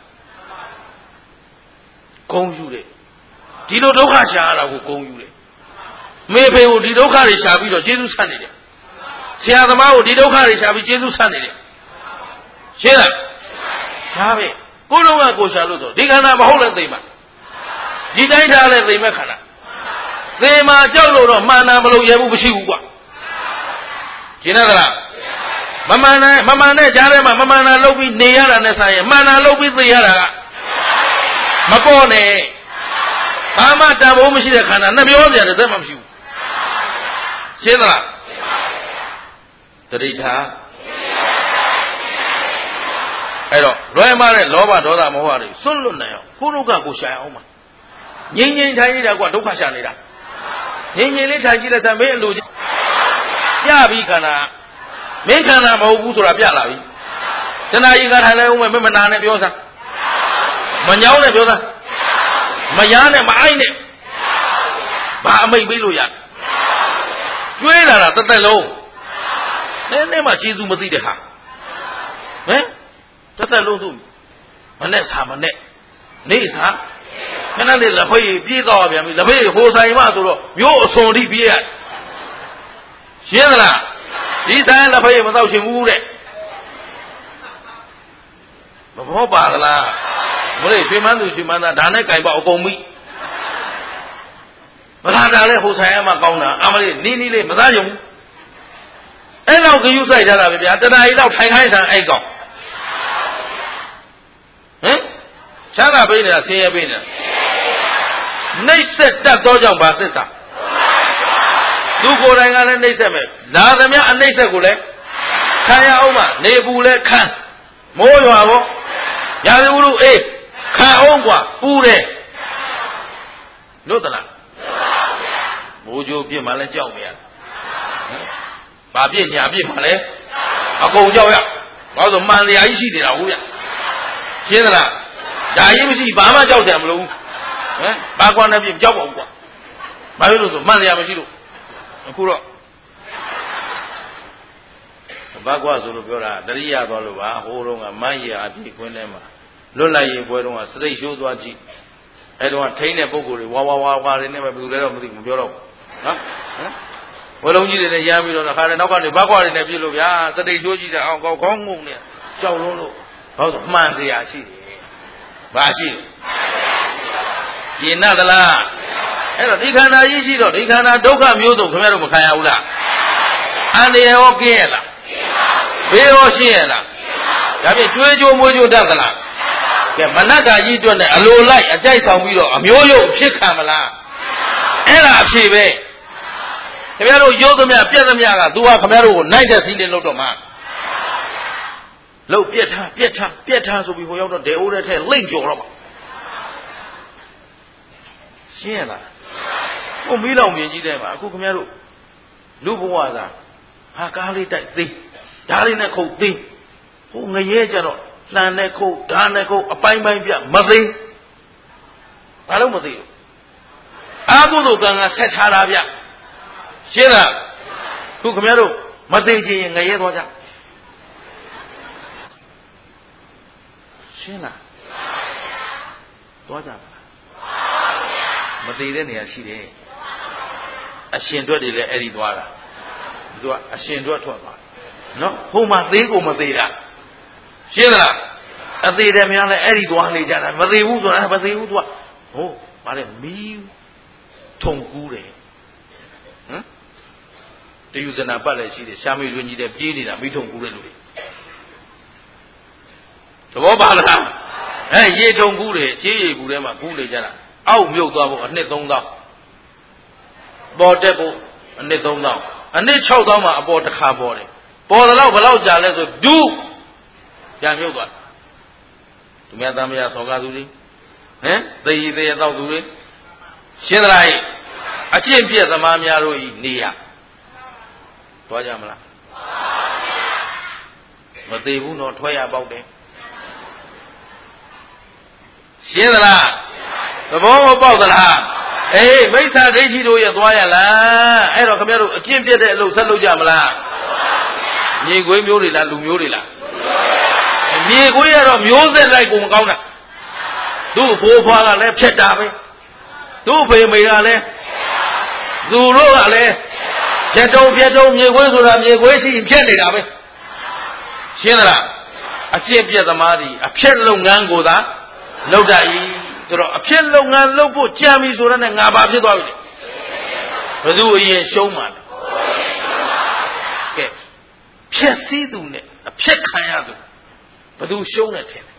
ဂုံယူတယ်ဒီလိုဒုက္ခရှာရတာကိုဂုံယူတယ်မေဖေကိုဒီဒုက္ခတွေရှာပြီးတော့ကျေးဇူးဆပ်နေတယ်ဆရာသမားကိုဒီဒုက္ခတွေရှာပြီးကျေးဇူးဆပ်နေတယ်ရှင်းလားဒါပဲကိုယ်တော့ကိုရှာလို့ဆိုဒီခန္ဓာမဟုတ်လဲသိမှာဒီတိုင်းထားလဲသိမဲ့ခန္ဓာသိမှာကြောက်လို့တော့မှန်တာမလို့ရဘူးမရှိဘူးကွာရှင်းသလားမမှန်တဲ့ကြားထဲမှာမမှန်တာလုပ်ပြီးနေရတာနဲ့ဆိုင်ရင်မှန်တာလုပ်ပြီးသိရတာကမပေါ်နဲ့ဘာမှတန်ဖိုးမရှိတဲ့ခန္ဓာနှစ်ပြောစရာတစ်သက်မှမရှိဘူးရှင်းသလားတတိထားအဲ့တော့လွယ်မတဲ့လောဘဒေါသမောဟတွေစွန့်လွတ်နိုင်အောင်ကိုဒုက္ခကိုရှာအောင်ပါငြိမ်ထိုင်နေတာကဒုက္ခရှာနေတာငြိမ်လေးထိုင်ကြည့်လိုက်စမ်းမင်းအလိုပြပြီးခန္ဓာမင်းခန္ဓာမဟုတ်ဘူးဆိုတာပြလာပြီတဏှာကြီးကထိုင်လိုက်ဦးမယ်မနာနဲ့ပြောစမ်းမညောင်းနဲ့ပြောစမ်းမယားနဲ့မအိုက်နဲ့ဘာအမိတ်ပေးလို့ရကျွေးလာတာတစ်သက်လုံးနည်းနည်းမှကျေးဇူးမသိတဲ့ဟာဟမ်တစ်သက်လုံးသူမနဲ့စားမနဲ့နေစားခဏလေးလက်ဖေးပြေးတော့ပြန်ပြီလက်ဖေးဟိုဆိုင်မှဆိုတော့မျိုးအစွန်ထိပြေးရရှင်းသလားဒီဆိုင်လက်ဖေးမတော့ချင်ဘူးတဲ့မဘောပါသလားမလေးရွှေမန်းသူရွှေမန်းသားဒါနဲ့ကြိုင်ပေါ့အကုန်ပြီမလာတာလေဟိုဆိုင်မှကောင်းတာအမလေးနီးနီးလေးမသားကြုံအဲ့တော့ဂယုစိုက်ကြတာပဲဗျာတဏှာကြီးတော့ထိုင်ခိုင်းတာအဲ့ကောင်ဟမ်ချမ်းသာပေးနေတာဆင်းရဲပေးနေတာနှိပ်စက်တတ်သောကြောင့်ဘာသစ္စာသူကိုယ်တိုင်ကလည်းနှိပ်စက်မယ်လာသမျှအနှိပ်စက်ကိုလည်းခံရအောင်ပါနေပူလည်းခံမိုးရွာပေါ့ရာသီဥတုအေးခံအောင်กว่าပူတယ်လို့တလားမိုးကြိုးပြစ်မှလည်းကြောက်မရဘာပြစ်ညာပြစ်မှလည်းအကုန်ကြောက်ရဘာလို့မှန်တရားကြီးရှိနေတာဟုတ်ရရှင်းသလားဒါကြီးမရှိဘာမှကြောက်တယ်မလို့ဟမ်ဘာကွာနဲ့ပြစ်ကြောက်ပါဦးကွာဘာလို့ဆိုမှန်တရားမရှိလို့အခုတော့ဘာကွာဆိုလို့ပြောတာတရိယာသွားလို့ပါဟိုတုန်းကမန်းရအပြည့်ခွင်းထဲမှာလွတ်လိုက်ရင်ပွဲတုန်းကစရိတ်ရှိုးသွားကြည့်အဲ့တုန်းကထိန်းတဲ့ပုံကိုယ်တွေဝါတွေနဲ့ပဲဘယ်သူလဲတော့မသိဘူးမပြောတော့ဘူးနော်ဝလုံးကြီးတွေနဲ့ရမ်းပြီးတော့ခါတဲ့နောက်ကနေဘာကွာတွေနဲ့ပြစ်လို့ဗျာစရိတ်ရှိုးကြည့်တဲ့အောင်ကောင်းငုံနေကြောက်လုံးလို့ဟောဆိုမှန်တရားရှိတယ်ဘာရှိကျင်နာသလားအဲ့တော့ဒီခန္ဓာကြီးရှိတော့ဒီခန္ဓာဒုက္ခမျိုးစုံခင်ဗျားတို့မခံရဘူးလားအန္တရာယ်ရောကင်းရလားဘေးရောရှင်းရလားဒါဖြင့်ကျွေးကြိုးမွေးကြိုးတတ်သလားကဲမနက်ကကြီးအတွက်နဲ့အလိုလိုက်အကြိုက်ဆောင်ပြီးတော့အမျိုးရုပ်ဖြစ်ခံမလားအဲ့ဒါအဖြေပဲခင်ဗျားတို့ရုပ်သမျှပြက်သမျှကသူကခင်ဗျားတို့ကိုနိုင်တဲ့စီးလင်းလို့တော့မှလှုပ်ပြက်ထားဆိုပြီးဟိုရောက်တော့ဒေအိုးတဲ့ထဲလိမ့်ကြော်တော့မှရှင်းရလားဟိုမီးလောင်မြင်ကြီးတဲ့မှာအခုခင်ဗျားတို့လူဘဝသာဟာကားလေးတိုက်သေးဓာတ်လေးနဲ့ခုတ်သေးဟိုငရဲကြတော့လှန်နဲ့ခုတ်ဓာတ်နဲ့ခုတ်အပိုင်းပိုင်းပြမသေးဘာလို့မသေးလို့အာဟုသောကံကဆက်ချတာဗျရှင်းလားခုခင်ဗျားတို့မသေးချင်ရင်ငရဲသွားကြရှင်းလားသွားကြပါမသေးတဲ့နေရာရှိတယ်အရှင်အတွက်တွေလည်းအဲ့ဒီသွားတာသူကအရှင်အတွက်ထွက်သွားနော်ဟိုမှာသေးကိုမသေးတာရှင်းလားအသေးတယ်များလည်းအဲ့ဒီသွားနေကြတာမသေးဘူးဆိုတာမသေးဘူးသူကဟိုဗါလဲမီးထုံကူးတယ်ဟမ်တယူဇနာပတ်လည်းရှိတယ်ရှာမေလွင်ကြီးတဲ့ပြေးနေတာမီးထုံကူးတဲ့လူတွေသဘောပါလားရေထုံကူးတယ်ကြေးရည်ကူထဲမှာကူးနေကြတာအောက်မြုပ်သွားဖို့အနှစ်3000ပေါ်တက်ဖို့အနှစ်3000အနှစ်6000မှာအပေါ်တစ်ခါပေါ်တယ်ပေါ်တော့ဘယ်လောက်ကြာလဲဆိုဒုပြန်မြုပ်သွားသူများသားမယားဆောကားသူတွေဟမ်သေရီသေရတော့သူတွေရှင်းသလားအကျင့်ပြည့်သမားများတို့ဤနေရသွားကြမလားမသေးဘူးတော့ထွက်ရပေါက်တယ်ရှင်းသလားသဘောမပေါက်သလားအေးမိစ္ဆာဒိဋ္ဌိတို့ရဲ့သွားရလားအဲ့တော့ခင်ဗျားတို့အကျင့်ပြည့်တဲ့အလုပ်ဆက်လုပ်ကြမလားမြေခွေးမျိုးတွေလားလူမျိုးတွေလားမြေခွေးကတော့မျိုးဆက်လိုက်ကိုမကောင်းတာသူ့ဘိုးဘွားကလည်းဖြတ်တာပဲသူ့ဖေမေကလည်းသူတို့ကလည်းဖြတ်တုံမြေခွေးဆိုတာမြေခွေးရှိဖြတ်နေတာပဲရှင်းသလားအကျင့်ပြည့်သမားတွေအဖြတ်လုပ်ငန်းကိုသာလုပ်တတ်၏ဆိုတော့အဖြစ်လုပ်ငန်းလုပ်ဖို့ကြံပြီဆိုတော့ငါဘာဖြစ်သွားပြီလဲဘယ်သူအရင်ရှုံးမှာလဲကဲဖြက်စည်းသူနဲ့အဖြစ်ခံရသူဘယ်သူရှုံးတယ်ထင်တယ်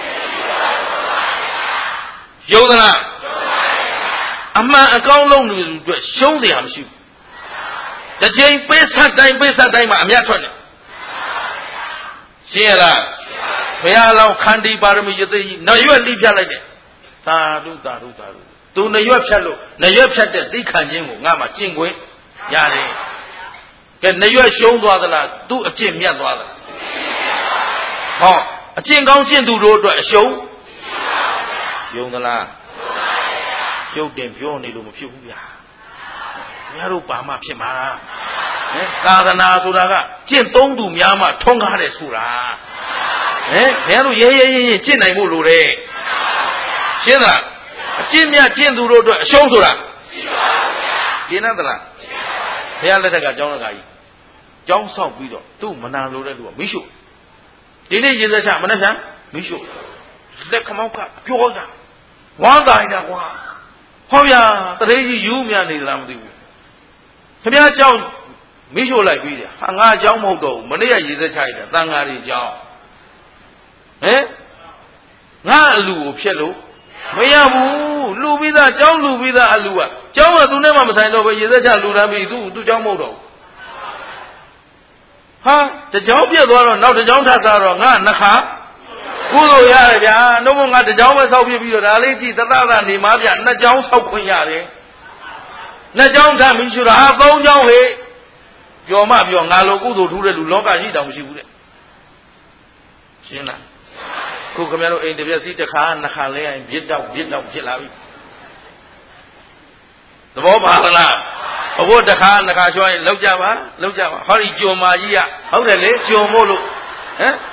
ယုံသလားအမှန်အကောင်းလုံးလူတွေအတွက်ရှုံးတယ်မရှိဘူးတစ်ချိန်ပေးဆက်တိုင်းမှာအမြတ်ထွက်တယ်ရှင်းရလားဘုရားလောင်းခန္တီပါရမီရသေးကြီးနရွက်လိဖြတ်လိုက်တယ်သာဓုသူနရွက်ဖြတ်လို့နရွက်ဖြတ်တဲ့သိခံခြင်းကိုငါမှကျင့်ခွင့်ရတယ်ကဲနရွက်ရှုံးသွားသလားသူ့အကျင့်မြတ်သွားသလားဟောအကျင့်ကောင်းကျင့်သူတို့အတွက်အရှုံးယုံသလားရုပ်တင်ပြောနေလို့မဖြစ်ဘူးဗျာခင်ဗျားတို့ပါမှဖြစ်မှာသာသနာဆိုတာကကျင့်သုံးသူများမှထွန်းကားတယ်ဆိုတာခင်ဗျားတို့ရဲကျင့်နိုင်ဖို့လိုတယ်ရှင်းလားကျင့်မြတ်ကျင့်သူတို့အတွက်အရှုံးဆိုတာကျင်းသလားဘုရားလက်ထက်ကကျောင်းတော်ကြီးကျောင်းဆောက်ပြီးတော့သူ့မနာလိုတဲ့လူကမိရှုဒီနေ့ရေသက်ချမနှက်ဖြန်မိရှုလက်ခမောက်ကပြောတာဝမ်းတိုင်းတာကွာဟောဗျာတရေကြီးယူမြနေလားမသိဘူးခင်ဗျားကျောင်းမိရှုလိုက်ပြီးတယ်ဟာငါကျောင်းမဟုတ်တော့ဘူးမနေ့ကရေသက်ချရတာတန်ဃာတွေကျောင်းဟမ်ငါအလူကိုဖျက်လို့မရဘူးလူပြီးသားကျောင်းလူပြီးသားအလူကကျောင်းကသူနဲ့မှမဆိုင်တော့ပဲရေသက်ချလူတန်းပြီးသူကျောင်းမဟုတ်တော့ဟာတကြောင်ပြက်သွားတော့နောက်တကြောင်ထပ်စားတော့ငါနှခါကုသိုလ်ရတယ်ဗျာနှုတ်မငါတကြောင်ပဲဆောက်ပြပြီးတော့ဒါလေးကြည့်သတ္တနေမှာဗျနှစ်ကြောင်ဆောက်ခွင့်ရတယ်နှစ်ကြောင်ထပ်ပြီးရှုတာဟာသုံးကြောင်ဟေ့ပြောမှပြောငါလိုကုသိုလ်ထူးတဲ့လူလောကကြီးတောင်မရှိဘူးတဲ့ရှင်းလားခုခင်ဗျားတို့အိမ်တစ်ပြက်စီးတစ်ခါနှစ်ခါလဲရင်ပြစ်တော့ဖြစ်လာပြီသဘောပါလားအဖို့တစ်ခါနှစ်ခါချွားရင်လောက်ကြပါဟောဒီကြုံမာကြီးကဟုတ်တယ်လေကြုံမို့လို့ဟမ်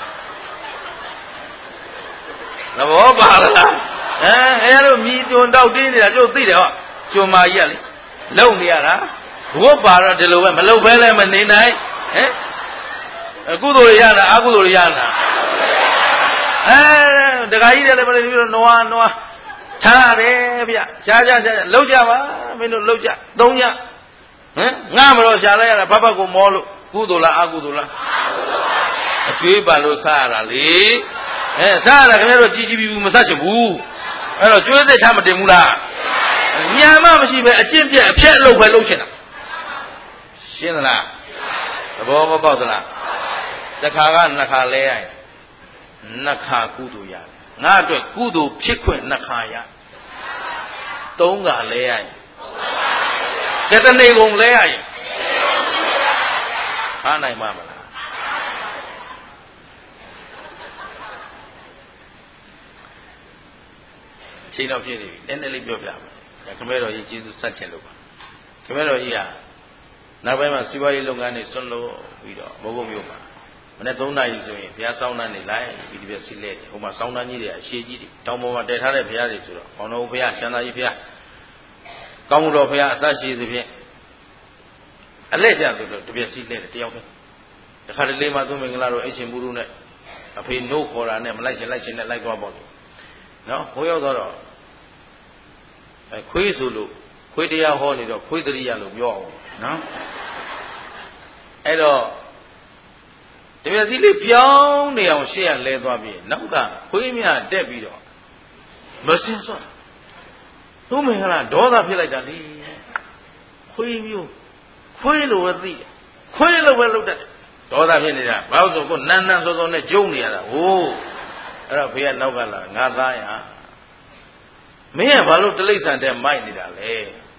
သဘောပါလားအဲတို့မြည်တွန်တောက်တင်းနေတာကျုပ်သိတယ်ဟောကြုံမာကြီးကလေလုံနေရတာဘုတ်ပါတော့ဒီလိုပဲမလုံဘဲလည်းမနေနိုင်ဟမ်အကုသိုလ်ရတာအကုသိုလ်ရတာတခါကြီးတယ်လည်းမလို့ပြီးတော့နွားထားရတယ်ဗျရှားလောက်ကြပါမင်းတို့လောက်ကြသုံးညဟမ်ငါမလို့ရှားလိုက်ရတာဘကိုမောလို့ကုသိုလ်လားအကုသိုလ်လားအကျွေးပါလို့စားရတာလေစားရတာခင်ဗျားတို့ကြီးပြီးမစားချင်ဘူးအဲ့တော့ကျွေးသက်ထားမတင်ဘူးလားညာမမရှိပဲအကျင့်ပြက်အဖြက်အလုပ်ပဲလုပ်ချင်တာရှင်းသလားသဘောမပေါက်သလားတစ်ခါကနှစ်ခါလဲရရင်နှစ်ခါကုသိုလ်ရတယ်ငါအတွက်ကုသိုလ်ဖြစ်ခွင့်နှစ်ခါရသုံးခါလဲရရင်ကတနေကုန်လဲရရင်ခါနိုင်မှာမလားချိန်တော့ပြည့်နေပြီနည်းနည်းလေးပြောပြမယ်ခမဲတော်ကြီးကျေးဇူးဆက်ချင်လို့ပါခမဲတော်ကြီးကနောက်ပိုင်းမှာစီးပွားရေးလုပ်ငန်းတွေဆွန့်လို့ပြီးတော့မိုးကုတ်မြို့မှာမနေ့3 နာရီဆိုရင်ဘုရားဆောင်းတန်းနေလိုက်ပြီးဒီပြစီလဲဟိုမှာဆောင်းတန်းကြီးတွေအရှိကြီးတွေတောင်ပေါ်မှာတည်ထားတဲ့ဘုရားတွေဆိုတော့ဘောင်တော်ဘုရားရှမ်းသာကြီးဘုရားကောင်းမှုတော်ဘုရားအစရှိသဖြင့်အလက်ကျဆိုတော့တပြစီလဲတယောက်ပဲတခါတလေမှသူမင်္ဂလာတို့အိတ်ချင်းဘူးတို့နဲ့အဖေနို့ခေါ်တာနဲ့မလိုက်ချင်နဲ့လိုက်သွားပေါ့နော်ဘိုးရောက်တော့ခွေးဆိုလို့ခွေးတရားဟောနေတော့ခွေးတရိယာလို့ပြောအောင်နော်အဲ့တော့တပြက်စီလေးပြောင်းနေအောင်ရှေ့ရလဲသွားပြီးနောက်ကခွေးမြတက်ပြီးတော့မစင်စွာသူမင်္ဂလာဒေါသဖြစ်လိုက်တာလေခွေးမျိုးခွေးလိုပဲသိခွေးလိုပဲလုပ်တတ်တယ်ဒေါသဖြစ်နေတာဘာလို့ဆိုကိုနန်းစောနဲ့ကျုံနေရတာဟိုးအဲ့တော့ဖေကနောက်ကလာငါသားရမင်းကဘာလို့တိလိစ္ဆာန်တဲ့မိုက်နေတာလဲ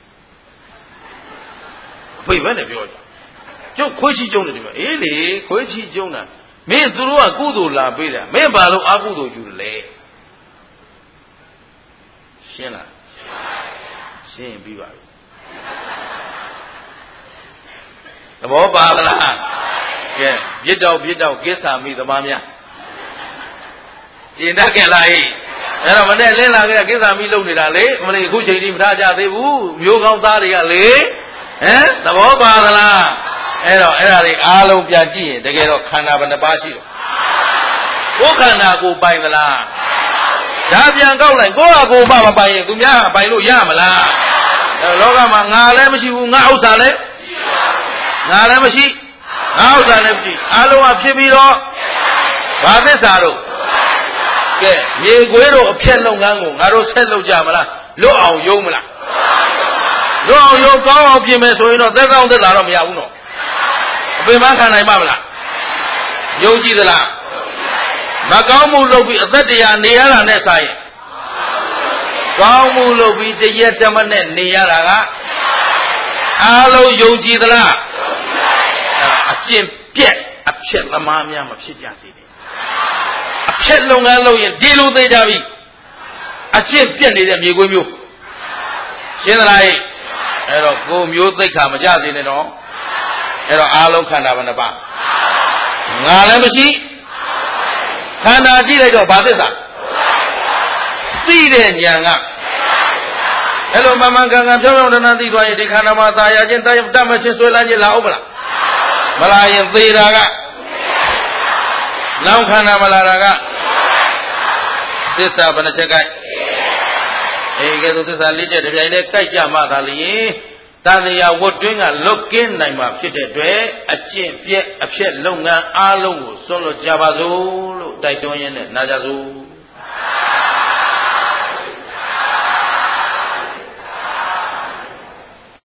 အဖေဘယ်နဲ့ပြောကြကျုပ်ခွေးချီကျုံနေတယ်မအေးလေခွေးချီကျုံတာမင်းသူတို့ကကုသိုလ်လာပေးတာမင်းဘာလို့အကုသိုလ်ယူတယ်လဲရှင်းလားရှင်းပြီးပါပြီသဘောပါလားကဲပြစ်တော့ကိစ္ဆာမိသမားများကျင်တတ်ကြလားဟိအဲ့တော့မနဲ့လင်းလာကြကိစ္ဆာမိလုံနေတာလေမလေးအခုချိန်ကြီးမထားကြသေးဘူးမျိုးကောင်းသားတွေကလေဟမ်သဘောပါသလားအဲ့တော့အဲ့ဒါတွေအားလုံးပြန်ကြည့်ရင်တကယ်တော့ခန္ဓာဘယ်နှပါရှိတော့ကိုယ်ခန္ဓာကိုပိုင်သလားဒါပြန်ကောက်လိုက်ကိုယ့်ဟာကိုယ်မပိုင်ရင်သူများကပိုင်လို့ရမလားအဲ့လောကမှာငါလည်းမရှိဘူးငါဥစ္စာလည်းငါလည်းမရှိငါဥစ္စာလည်းမရှိအားလုံးကဖြစ်ပြီးတော့ဘာသစ္စာတို့ကဲမြေခွေးတို့အဖြက်လုပ်ငန်းကိုငါတို့ဆက်လုပ်ကြမလားလွတ်အောင်ယုံမလားလွတ်အောင်ယုံကောင်းအောင်ပြင်မယ်ဆိုရင်တော့သက်ကောင်းသက်သာတော့မရဘူးနော်အပင်မခံနိုင်ပါမလားယုံကြည်သလားမကောင်းမှုလုပ်ပြီးအသက်တရားနေရတာနဲ့ဆိုင်ကောင်းမှုလုပ်ပြီးတရက်တမနဲ့နေရတာကအားလုံးယုံကြည်သလားအကျင့်ပြက်အဖြစ်သမားများမဖြစ်ကြစေနဲ့အဖြစ်လုပ်ငန်းလုပ်ရင်ဒီလိုသေးကြပြီအကျင့်ပြက်နေတဲ့မြေခွေးမျိုးရှင်းသလားအဲ့တော့ကိုမျိုးသိက္ခာမကြစေနဲ့တော့အဲ့တော့အားလုံးခန္ဓာဘယ်နှပါငါလည်းမရှိခန္ဓာကြည့်လိုက်တော့ဘာသစ္စာသိတဲ့ဉာဏ်ကအဲ့လိုမမှန်ကန်ကန်ပြောင်းပြောင်းတန်းသိသွားရင်ဒီခန္ဓာမှာตายရခြင်းတတ်မချင်းဆွဲလန်းခြင်းလာအောင်မလားမလာရင်သေတာကနောက်ခန္ဓာမလာတာကသစ္စာဘယ်နှချက်ကဲကဲသို့သစ္စာ၄ချက်တစ်ပြိုင်တည်းကြိုက်ကြမှသာလျင်တန်တရားဝတ်တွင်းကလွတ်ကင်းနိုင်မှာဖြစ်တဲ့အတွက်အကျင့်ပြည့်အဖြစ်လုပ်ငန်းအားလုံးကိုစွန့်လွတ်ကြပါစို့လို့တိုက်တွန်းရင်းနဲ့နာကြစို့